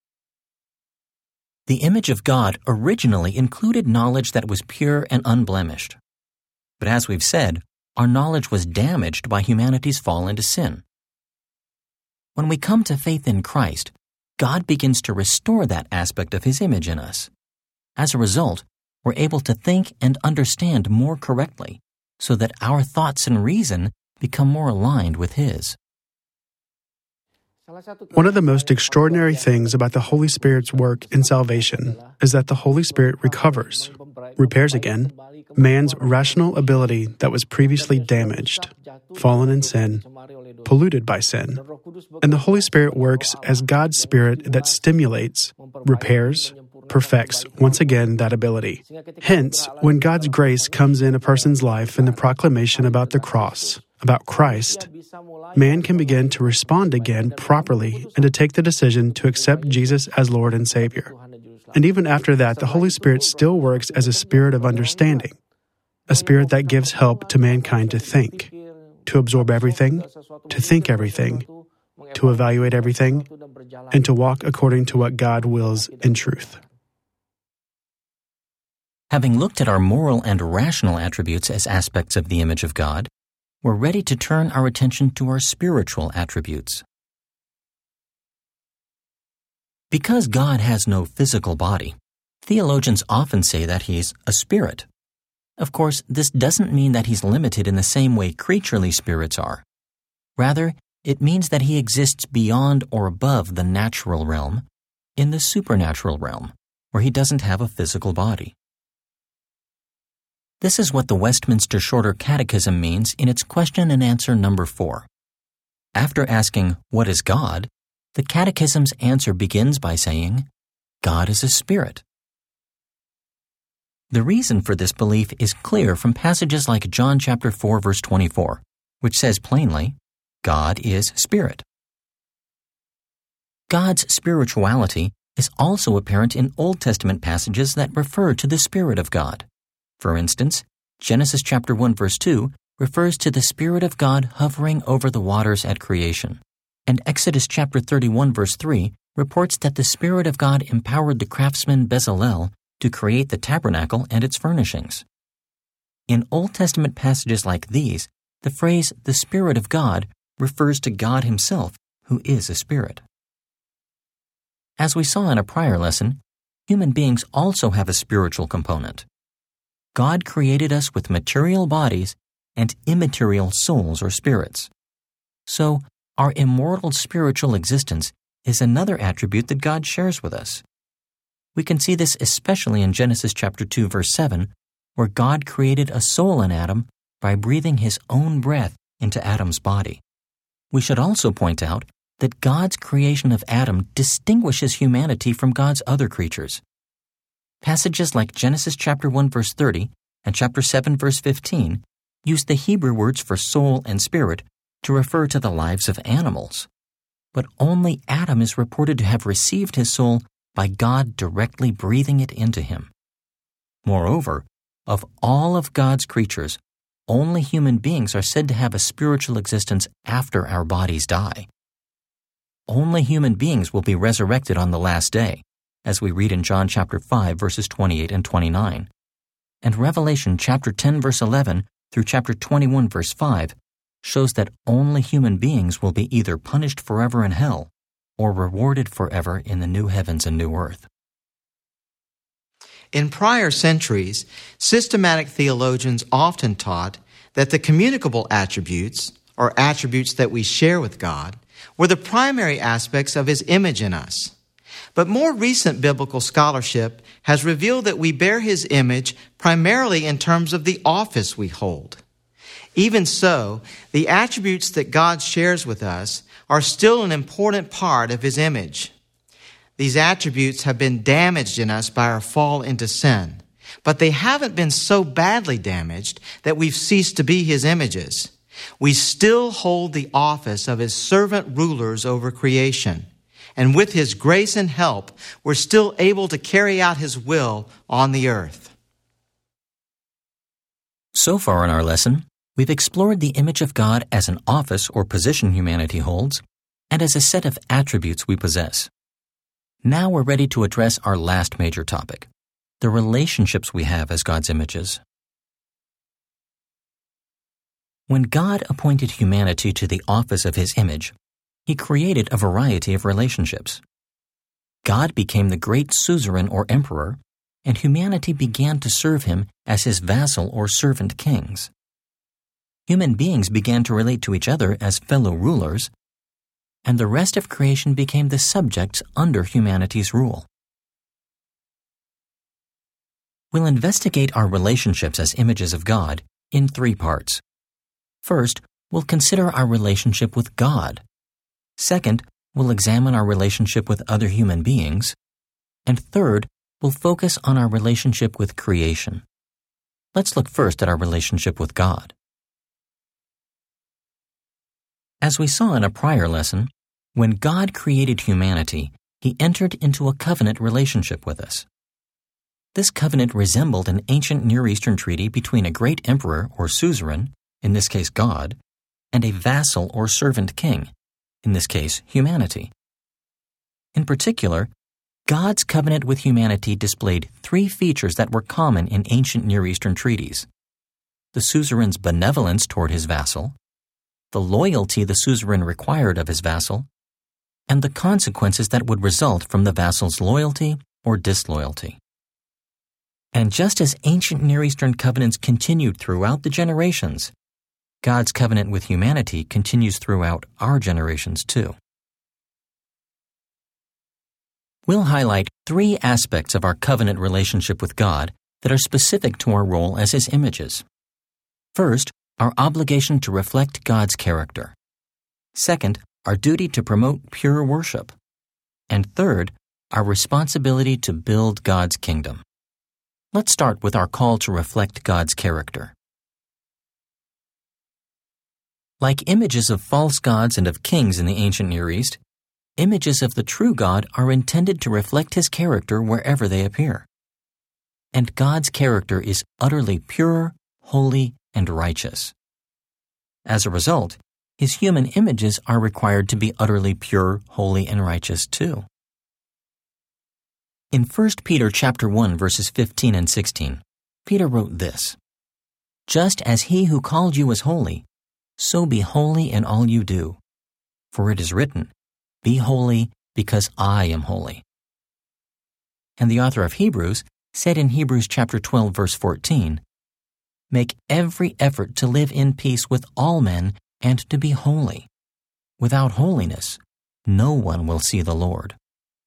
The image of God originally included knowledge that was pure and unblemished. But as we've said, our knowledge was damaged by humanity's fall into sin. When we come to faith in Christ, God begins to restore that aspect of His image in us. As a result, we're able to think and understand more correctly so that our thoughts and reason become more aligned with His. One of the most extraordinary things about the Holy Spirit's work in salvation is that the Holy Spirit repairs again, man's rational ability that was previously damaged, fallen in sin, polluted by sin. And the Holy Spirit works as God's Spirit that stimulates, repairs, perfects once again that ability. Hence, when God's grace comes in a person's life in the proclamation about the cross, about Christ, man can begin to respond again properly and to take the decision to accept Jesus as Lord and Savior. And even after that, the Holy Spirit still works as a spirit of understanding, a spirit that gives help to mankind to think, to absorb everything, to think everything, to evaluate everything, and to walk according to what God wills in truth. Having looked at our moral and rational attributes as aspects of the image of God, we're ready to turn our attention to our spiritual attributes. Because God has no physical body, theologians often say that He's a spirit. Of course, this doesn't mean that He's limited in the same way creaturely spirits are. Rather, it means that He exists beyond or above the natural realm, in the supernatural realm, where He doesn't have a physical body. This is what the Westminster Shorter Catechism means in its question and answer number 4. After asking, "What is God?" the Catechism's answer begins by saying, "God is a spirit." The reason for this belief is clear from passages like John chapter 4, verse 24, which says plainly, God is spirit. God's spirituality is also apparent in Old Testament passages that refer to the Spirit of God. For instance, Genesis chapter 1 verse 2 refers to the Spirit of God hovering over the waters at creation, and Exodus chapter 31 verse 3 reports that the Spirit of God empowered the craftsman Bezalel to create the tabernacle and its furnishings. In Old Testament passages like these, the phrase, the Spirit of God, refers to God Himself, who is a Spirit. As we saw in a prior lesson, human beings also have a spiritual component. God created us with material bodies and immaterial souls or spirits. So, our immortal spiritual existence is another attribute that God shares with us. We can see this especially in Genesis chapter 2, verse 7, where God created a soul in Adam by breathing His own breath into Adam's body. We should also point out that God's creation of Adam distinguishes humanity from God's other creatures. Passages like Genesis chapter 1, verse 30 and chapter 7, verse 15 use the Hebrew words for soul and spirit to refer to the lives of animals. But only Adam is reported to have received his soul by God directly breathing it into him. Moreover, of all of God's creatures, only human beings are said to have a spiritual existence after our bodies die. Only human beings will be resurrected on the last day, as we read in John chapter 5, verses 28 and 29. And Revelation chapter 10, verse 11 through chapter 21, verse 5 shows that only human beings will be either punished forever in hell or rewarded forever in the new heavens and new earth. In prior centuries, systematic theologians often taught that the communicable attributes, or attributes that we share with God, were the primary aspects of His image in us. But more recent biblical scholarship has revealed that we bear His image primarily in terms of the office we hold. Even so, the attributes that God shares with us are still an important part of His image. These attributes have been damaged in us by our fall into sin, but they haven't been so badly damaged that we've ceased to be His images. We still hold the office of His servant rulers over creation, and with His grace and help, we're still able to carry out His will on the earth. So far in our lesson, we've explored the image of God as an office or position humanity holds, and as a set of attributes we possess. Now we're ready to address our last major topic, the relationships we have as God's images. When God appointed humanity to the office of His image, He created a variety of relationships. God became the great suzerain or emperor, and humanity began to serve Him as His vassal or servant kings. Human beings began to relate to each other as fellow rulers, and the rest of creation became the subjects under humanity's rule. We'll investigate our relationships as images of God in 3 parts. First, we'll consider our relationship with God. Second, we'll examine our relationship with other human beings. And third, we'll focus on our relationship with creation. Let's look first at our relationship with God. As we saw in a prior lesson, when God created humanity, He entered into a covenant relationship with us. This covenant resembled an ancient Near Eastern treaty between a great emperor or suzerain, in this case God, and a vassal or servant king, in this case humanity. In particular, God's covenant with humanity displayed 3 features that were common in ancient Near Eastern treaties: the suzerain's benevolence toward his vassal, the loyalty the suzerain required of his vassal, and the consequences that would result from the vassal's loyalty or disloyalty. And just as ancient Near Eastern covenants continued throughout the generations, God's covenant with humanity continues throughout our generations too. We'll highlight 3 aspects of our covenant relationship with God that are specific to our role as His images. First, our obligation to reflect God's character. Second, our duty to promote pure worship. And third, our responsibility to build God's kingdom. Let's start with our call to reflect God's character. Like images of false gods and of kings in the ancient Near East, images of the true God are intended to reflect His character wherever they appear. And God's character is utterly pure, holy, and righteous. As a result, His human images are required to be utterly pure, holy, and righteous too. In 1 Peter chapter 1, verses 15 and 16, Peter wrote this: Just as he who called you is holy, so be holy in all you do. For it is written, Be holy, because I am holy. And the author of Hebrews said in Hebrews chapter 12, verse 14, Make every effort to live in peace with all men and to be holy. Without holiness, no one will see the Lord.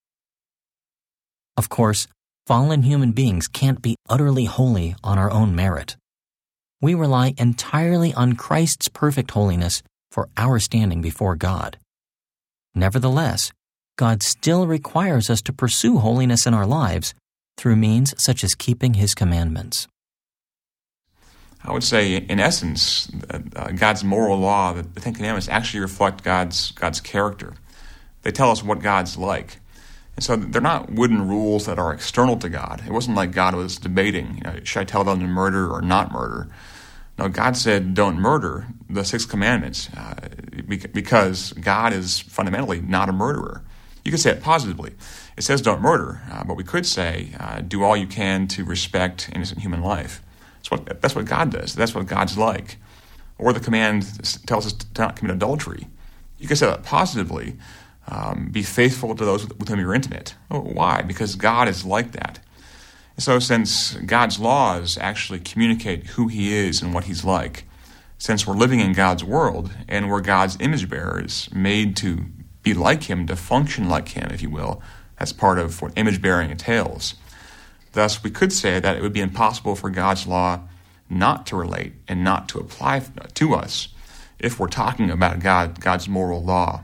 Of course, fallen human beings can't be utterly holy on our own merit. We rely entirely on Christ's perfect holiness for our standing before God. Nevertheless, God still requires us to pursue holiness in our lives through means such as keeping His commandments. I would say, in essence, God's moral law, the Ten Commandments, actually reflect God's character. They tell us what God's like. And so they're not wooden rules that are external to God. It wasn't like God was debating, should I tell them to murder or not murder? No, God said, don't murder, the 6 commandments, because God is fundamentally not a murderer. You could say it positively. It says don't murder, but we could say do all you can to respect innocent human life. That's what God does. That's what God's like. Or the command tells us to not commit adultery. You could say that positively. Be faithful to those with whom you're intimate. Oh, why? Because God is like that. And so since God's laws actually communicate who He is and what He's like, since we're living in God's world and we're God's image bearers, made to be like Him, to function like Him, if you will, that's part of what image bearing entails. Thus, we could say that it would be impossible for God's law not to relate and not to apply to us if we're talking about God's moral law.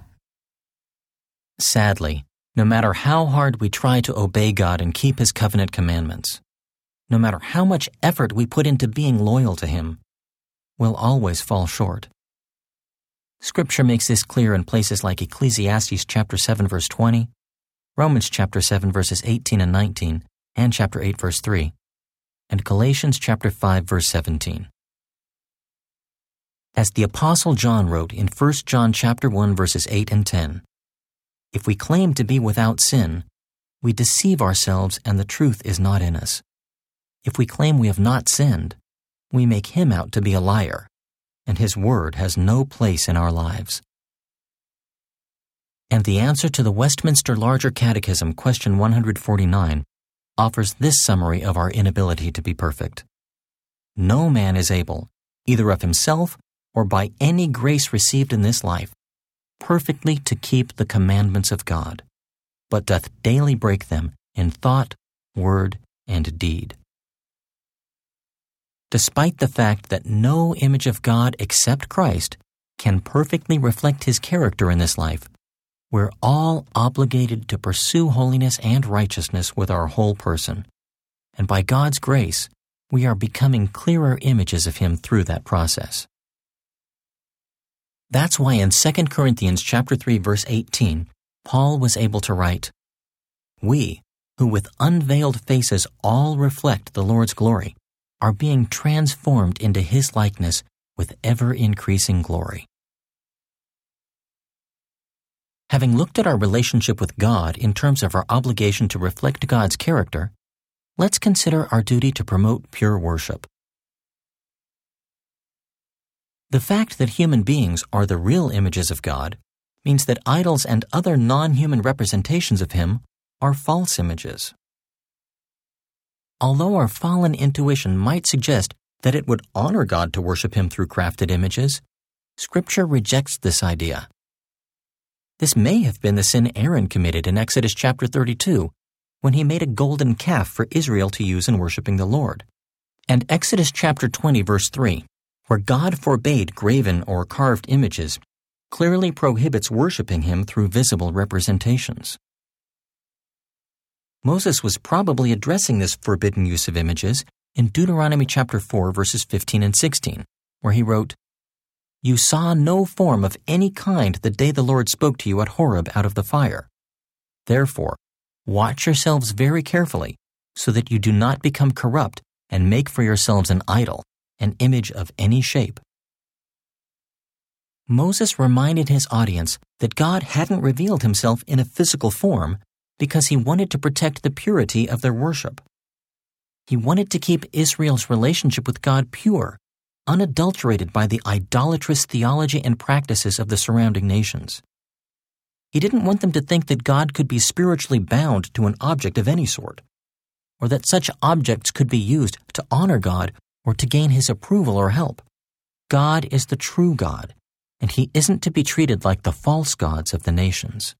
Sadly, no matter how hard we try to obey God and keep His covenant commandments, no matter how much effort we put into being loyal to Him, we'll always fall short. Scripture makes this clear in places like Ecclesiastes chapter 7, verse 20, Romans chapter 7, verses 18 and 19, and chapter 8, verse 3, and Galatians chapter 5, verse 17. As the Apostle John wrote in 1 John chapter 1, verses 8 and 10, If we claim to be without sin, we deceive ourselves and the truth is not in us. If we claim we have not sinned, we make Him out to be a liar, and His word has no place in our lives. And the answer to the Westminster Larger Catechism, question 149, offers this summary of our inability to be perfect. No man is able, either of himself or by any grace received in this life, perfectly to keep the commandments of God, but doth daily break them in thought, word, and deed. Despite the fact that no image of God except Christ can perfectly reflect His character in this life, we're all obligated to pursue holiness and righteousness with our whole person. And by God's grace, we are becoming clearer images of Him through that process. That's why in 2 Corinthians chapter 3, verse 18, Paul was able to write, We, who with unveiled faces all reflect the Lord's glory, are being transformed into His likeness with ever-increasing glory. Having looked at our relationship with God in terms of our obligation to reflect God's character, let's consider our duty to promote pure worship. The fact that human beings are the real images of God means that idols and other non-human representations of Him are false images. Although our fallen intuition might suggest that it would honor God to worship Him through crafted images, Scripture rejects this idea. This may have been the sin Aaron committed in Exodus chapter 32, when he made a golden calf for Israel to use in worshiping the Lord, and Exodus chapter 20, verse 3, where God forbade graven or carved images, clearly prohibits worshiping Him through visible representations. Moses was probably addressing this forbidden use of images in Deuteronomy chapter 4, verses 15 and 16, where he wrote, You saw no form of any kind the day the Lord spoke to you at Horeb out of the fire. Therefore, watch yourselves very carefully, so that you do not become corrupt and make for yourselves an idol, an image of any shape. Moses reminded his audience that God hadn't revealed Himself in a physical form because He wanted to protect the purity of their worship. He wanted to keep Israel's relationship with God pure unadulterated by the idolatrous theology and practices of the surrounding nations. He didn't want them to think that God could be spiritually bound to an object of any sort, or that such objects could be used to honor God or to gain His approval or help. God is the true God, and He isn't to be treated like the false gods of the nations.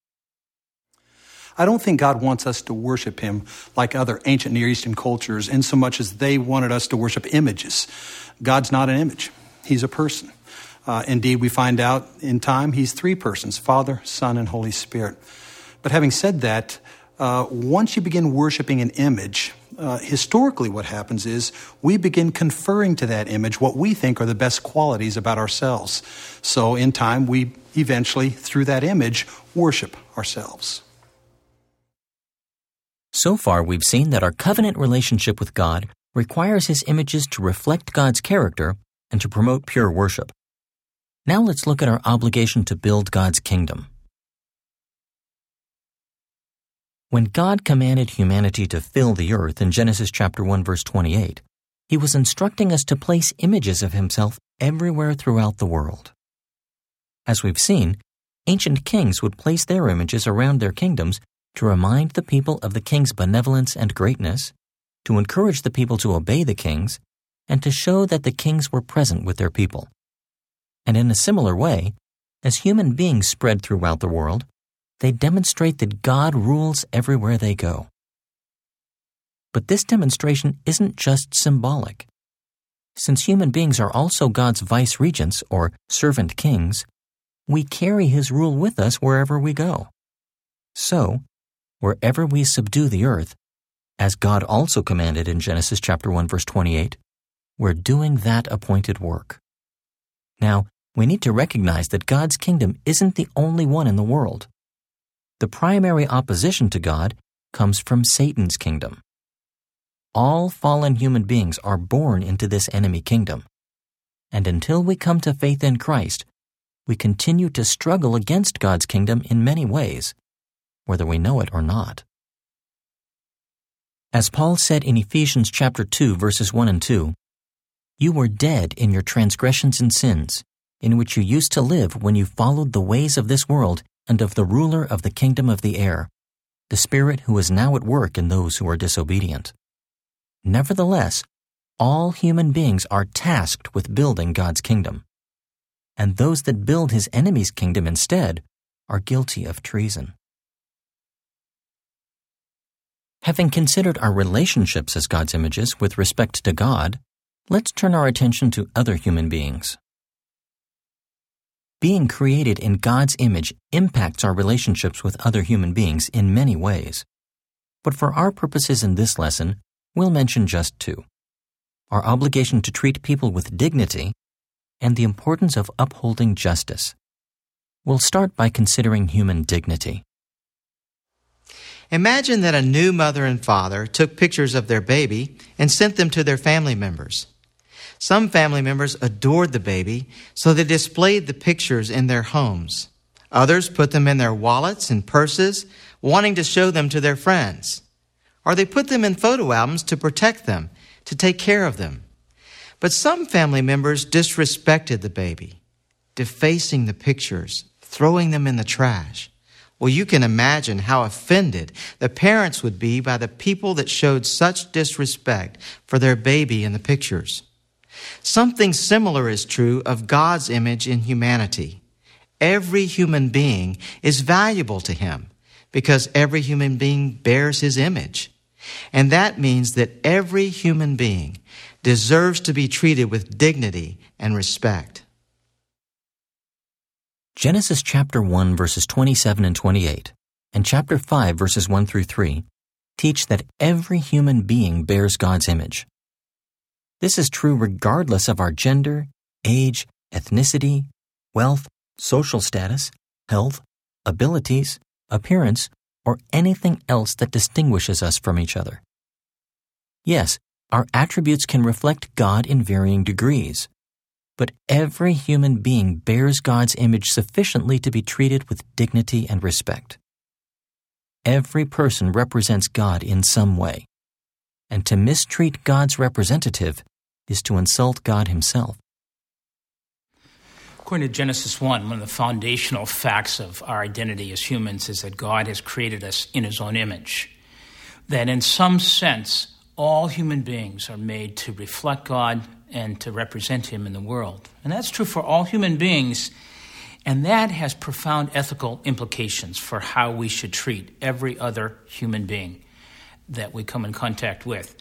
I don't think God wants us to worship Him like other ancient Near Eastern cultures in so much as they wanted us to worship images. God's not an image. He's a person. Indeed, we find out in time He's three persons, Father, Son, and Holy Spirit. But having said that, once you begin worshiping an image, historically what happens is we begin conferring to that image what we think are the best qualities about ourselves. So in time, we eventually, through that image, worship ourselves. So far, we've seen that our covenant relationship with God requires His images to reflect God's character and to promote pure worship. Now let's look at our obligation to build God's kingdom. When God commanded humanity to fill the earth in Genesis chapter 1, verse 28, He was instructing us to place images of Himself everywhere throughout the world. As we've seen, ancient kings would place their images around their kingdoms to remind the people of the king's benevolence and greatness, to encourage the people to obey the kings, and to show that the kings were present with their people. And in a similar way, as human beings spread throughout the world, they demonstrate that God rules everywhere they go. But this demonstration isn't just symbolic. Since human beings are also God's vice-regents, or servant kings, we carry His rule with us wherever we go. So, wherever we subdue the earth, as God also commanded in Genesis chapter 1, verse 28, we're doing that appointed work. Now, we need to recognize that God's kingdom isn't the only one in the world. The primary opposition to God comes from Satan's kingdom. All fallen human beings are born into this enemy kingdom. And until we come to faith in Christ, we continue to struggle against God's kingdom in many ways, whether we know it or not. As Paul said in Ephesians chapter 2, verses 1 and 2, "You were dead in your transgressions and sins, in which you used to live when you followed the ways of this world and of the ruler of the kingdom of the air, the Spirit who is now at work in those who are disobedient." Nevertheless, all human beings are tasked with building God's kingdom. And those that build His enemy's kingdom instead are guilty of treason. Having considered our relationships as God's images with respect to God, let's turn our attention to other human beings. Being created in God's image impacts our relationships with other human beings in many ways. But for our purposes in this lesson, we'll mention just two: our obligation to treat people with dignity and the importance of upholding justice. We'll start by considering human dignity. Imagine that a new mother and father took pictures of their baby and sent them to their family members. Some family members adored the baby, so they displayed the pictures in their homes. Others put them in their wallets and purses, wanting to show them to their friends. Or they put them in photo albums to protect them, to take care of them. But some family members disrespected the baby, defacing the pictures, throwing them in the trash. Well, you can imagine how offended the parents would be by the people that showed such disrespect for their baby in the pictures. Something similar is true of God's image in humanity. Every human being is valuable to Him because every human being bears His image. And that means that every human being deserves to be treated with dignity and respect. Genesis chapter 1, verses 27 and 28, and chapter 5, verses 1 through 3, teach that every human being bears God's image. This is true regardless of our gender, age, ethnicity, wealth, social status, health, abilities, appearance, or anything else that distinguishes us from each other. Yes, our attributes can reflect God in varying degrees, but every human being bears God's image sufficiently to be treated with dignity and respect. Every person represents God in some way, and to mistreat God's representative is to insult God himself. According to Genesis 1, one of the foundational facts of our identity as humans is that God has created us in his own image. That in some sense, all human beings are made to reflect God and to represent him in the world. And that's true for all human beings, and that has profound ethical implications for how we should treat every other human being that we come in contact with.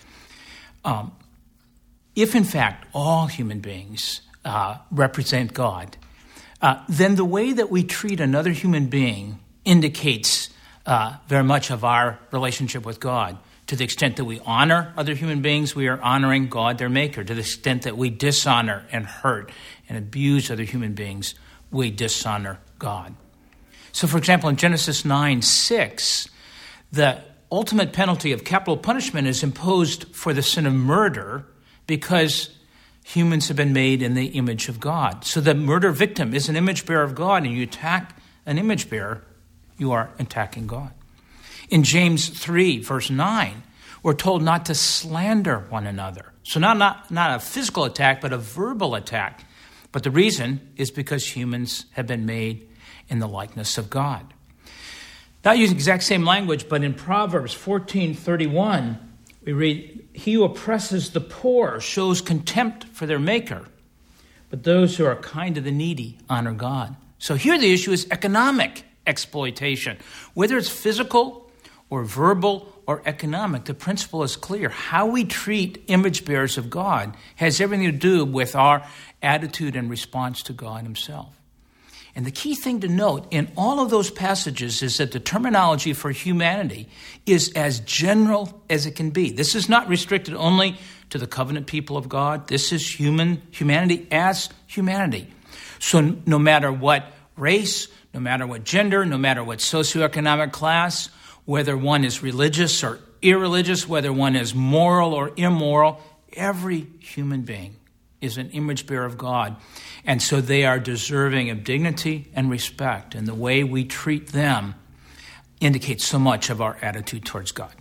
If, in fact, all human beings represent God, then the way that we treat another human being indicates very much of our relationship with God. To the extent that we honor other human beings, we are honoring God, their maker. To the extent that we dishonor and hurt and abuse other human beings, we dishonor God. So, for example, in Genesis 9:6, the ultimate penalty of capital punishment is imposed for the sin of murder because humans have been made in the image of God. So the murder victim is an image bearer of God, and you attack an image bearer, you are attacking God. In James 3, verse 9, we're told not to slander one another. So not a physical attack, but a verbal attack. But the reason is because humans have been made in the likeness of God. Not using the exact same language, but in Proverbs 14:31, we read, "He who oppresses the poor shows contempt for their maker, but those who are kind to the needy honor God." So here the issue is economic exploitation. Whether it's physical or verbal or economic, the principle is clear. How we treat image bearers of God has everything to do with our attitude and response to God himself. And the key thing to note in all of those passages is that the terminology for humanity is as general as it can be. This is not restricted only to the covenant people of God. This is humanity as humanity. So no matter what race, no matter what gender, no matter what socioeconomic class, whether one is religious or irreligious, whether one is moral or immoral, every human being is an image bearer of God. And so they are deserving of dignity and respect. And the way we treat them indicates so much of our attitude towards God.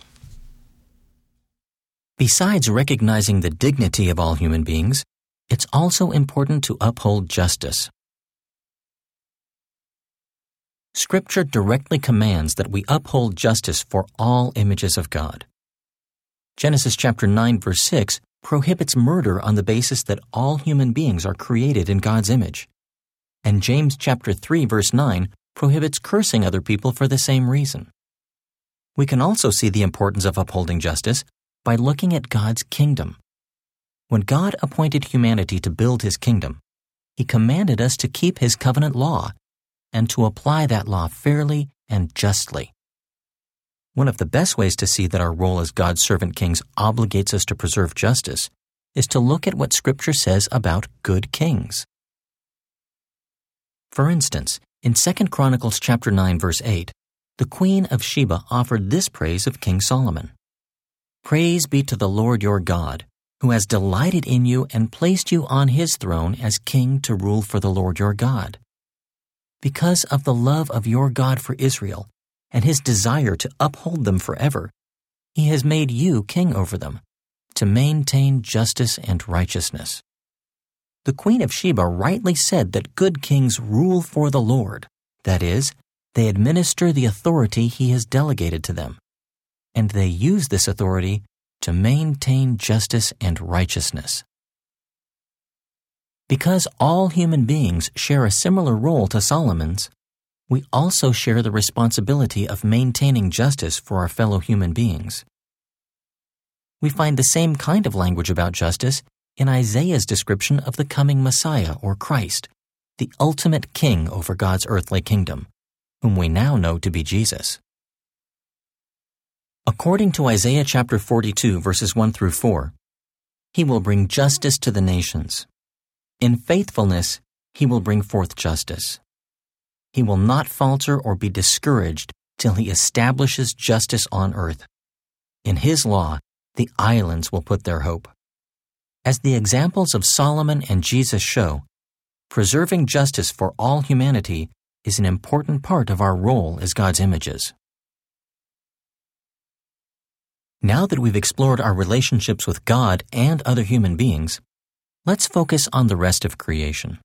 Besides recognizing the dignity of all human beings, it's also important to uphold justice. Scripture directly commands that we uphold justice for all images of God. Genesis chapter 9, verse 6 prohibits murder on the basis that all human beings are created in God's image. And James chapter 3, verse 9 prohibits cursing other people for the same reason. We can also see the importance of upholding justice by looking at God's kingdom. When God appointed humanity to build his kingdom, he commanded us to keep his covenant law and to apply that law fairly and justly. One of the best ways to see that our role as God's servant kings obligates us to preserve justice is to look at what Scripture says about good kings. For instance, in 2 Chronicles chapter 9, verse 8, the Queen of Sheba offered this praise of King Solomon. "Praise be to the Lord your God, who has delighted in you and placed you on his throne as king to rule for the Lord your God. Because of the love of your God for Israel and his desire to uphold them forever, he has made you king over them, to maintain justice and righteousness." The Queen of Sheba rightly said that good kings rule for the Lord. That is, they administer the authority he has delegated to them, and they use this authority to maintain justice and righteousness. Because all human beings share a similar role to Solomon's, we also share the responsibility of maintaining justice for our fellow human beings. We find the same kind of language about justice in Isaiah's description of the coming Messiah or Christ, the ultimate king over God's earthly kingdom, whom we now know to be Jesus. According to Isaiah chapter 42, verses 1 through 4, he will bring justice to the nations. In faithfulness, he will bring forth justice. He will not falter or be discouraged till he establishes justice on earth. In his law, the islands will put their hope. As the examples of Solomon and Jesus show, preserving justice for all humanity is an important part of our role as God's images. Now that we've explored our relationships with God and other human beings, let's focus on the rest of creation.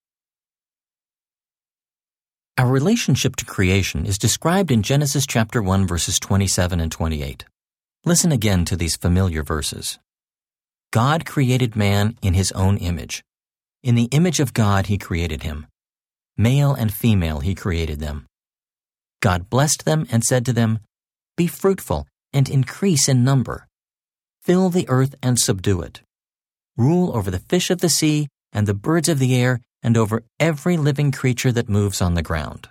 Our relationship to creation is described in Genesis chapter 1, verses 27 and 28. Listen again to these familiar verses. God created man in his own image. In the image of God he created him. Male and female he created them. God blessed them and said to them, "Be fruitful and increase in number. Fill the earth and subdue it. Rule over the fish of the sea and the birds of the air and over every living creature that moves on the ground."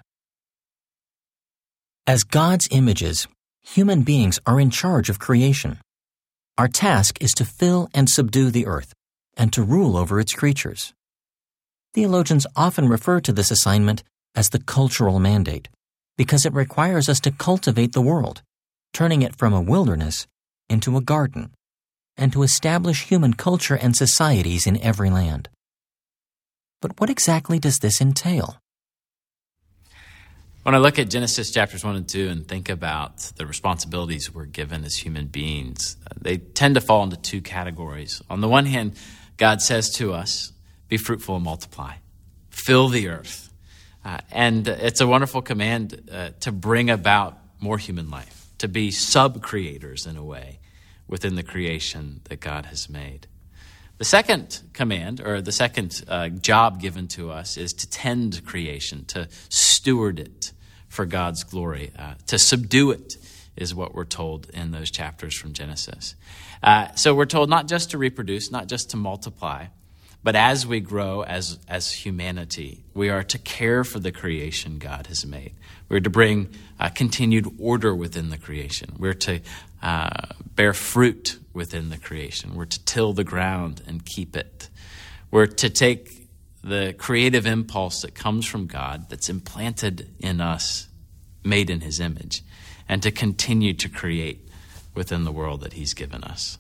As God's images, human beings are in charge of creation. Our task is to fill and subdue the earth and to rule over its creatures. Theologians often refer to this assignment as the cultural mandate because it requires us to cultivate the world, turning it from a wilderness into a garden, and to establish human culture and societies in every land. But what exactly does this entail? When I look at Genesis chapters 1 and 2 and think about the responsibilities we're given as human beings, they tend to fall into two categories. On the one hand, God says to us, "Be fruitful and multiply. Fill the earth." And it's a wonderful command to bring about more human life, to be sub-creators in a way within the creation that God has made. The second command, or the second job given to us, is to tend creation, to steward it for God's glory. To subdue it is what we're told in those chapters from Genesis. So we're told not just to reproduce, not just to multiply, but as we grow as humanity, we are to care for the creation God has made. We're to bring continued order within the creation. We're to bear fruit within the creation. We're to till the ground and keep it. We're to take the creative impulse that comes from God, that's implanted in us, made in his image, and to continue to create within the world that he's given us.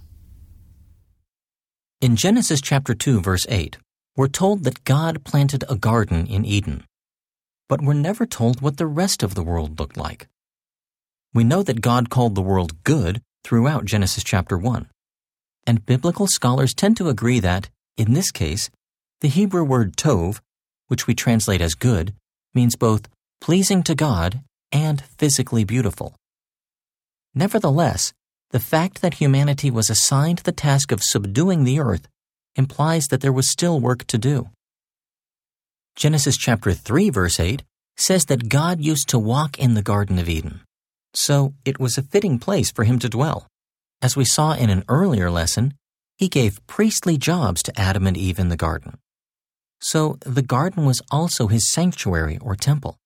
In Genesis chapter 2, verse 8, we're told that God planted a garden in Eden, but we're never told what the rest of the world looked like. We know that God called the world good throughout Genesis chapter 1, and biblical scholars tend to agree that, in this case, the Hebrew word tov, which we translate as good, means both pleasing to God and physically beautiful. Nevertheless, the fact that humanity was assigned the task of subduing the earth implies that there was still work to do. Genesis chapter 3, verse 8 says that God used to walk in the Garden of Eden, so it was a fitting place for him to dwell. As we saw in an earlier lesson, he gave priestly jobs to Adam and Eve in the garden. So the garden was also his sanctuary or temple.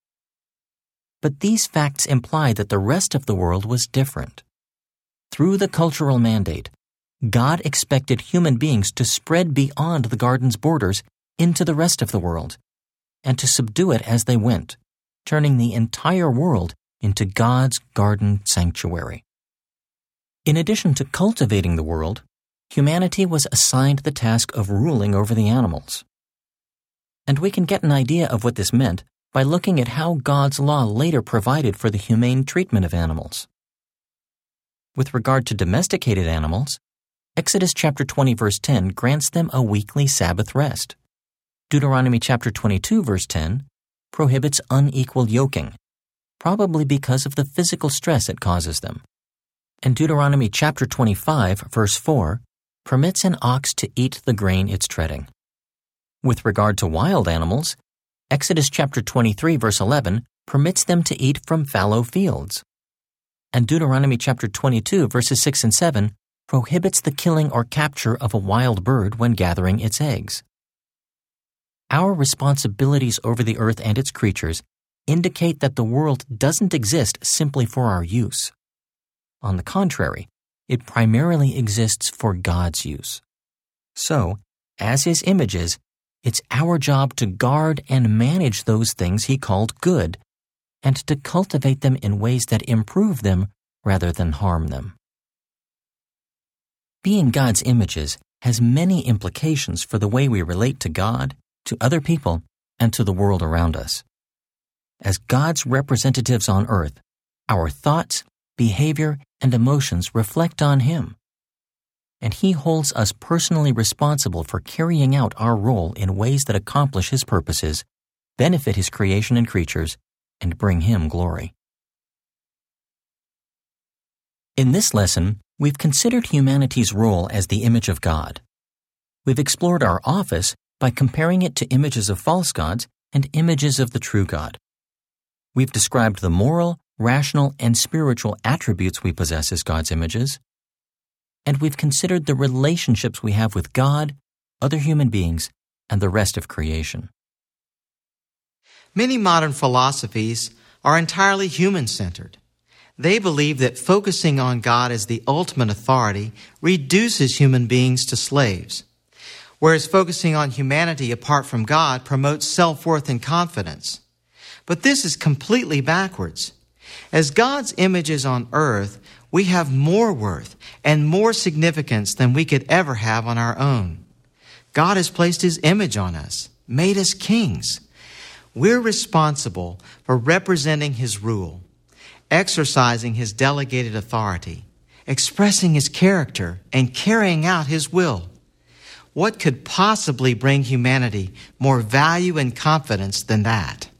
But these facts imply that the rest of the world was different. Through the cultural mandate, God expected human beings to spread beyond the garden's borders into the rest of the world, and to subdue it as they went, turning the entire world into God's garden sanctuary. In addition to cultivating the world, humanity was assigned the task of ruling over the animals. And we can get an idea of what this meant by looking at how God's law later provided for the humane treatment of animals. With regard to domesticated animals, Exodus chapter 20 verse 10 grants them a weekly Sabbath rest. Deuteronomy chapter 22 verse 10 prohibits unequal yoking, probably because of the physical stress it causes them. And Deuteronomy chapter 25 verse 4 permits an ox to eat the grain it's treading. With regard to wild animals, Exodus chapter 23 verse 11 permits them to eat from fallow fields. And Deuteronomy chapter 22 verses 6 and 7 prohibits the killing or capture of a wild bird when gathering its eggs. Our responsibilities over the earth and its creatures indicate that the world doesn't exist simply for our use. On the contrary, it primarily exists for God's use. So, as his images, it's our job to guard and manage those things he called good, and to cultivate them in ways that improve them rather than harm them. Being God's images has many implications for the way we relate to God, to other people, and to the world around us. As God's representatives on earth, our thoughts, behavior, and emotions reflect on him. and He holds us personally responsible for carrying out our role in ways that accomplish His purposes, benefit His creation and creatures, and bring Him glory. In this lesson, we've considered humanity's role as the image of God. We've explored our office by comparing it to images of false gods and images of the true God. We've described the moral, rational, and spiritual attributes we possess as God's images. And we've considered the relationships we have with God, other human beings, and the rest of creation. Many modern philosophies are entirely human-centered. They believe that focusing on God as the ultimate authority reduces human beings to slaves, whereas focusing on humanity apart from God promotes self-worth and confidence. But this is completely backwards. As God's images on earth, we have more worth and more significance than we could ever have on our own. God has placed His image on us, made us kings. We're responsible for representing His rule, exercising His delegated authority, expressing His character, and carrying out His will. What could possibly bring humanity more value and confidence than that?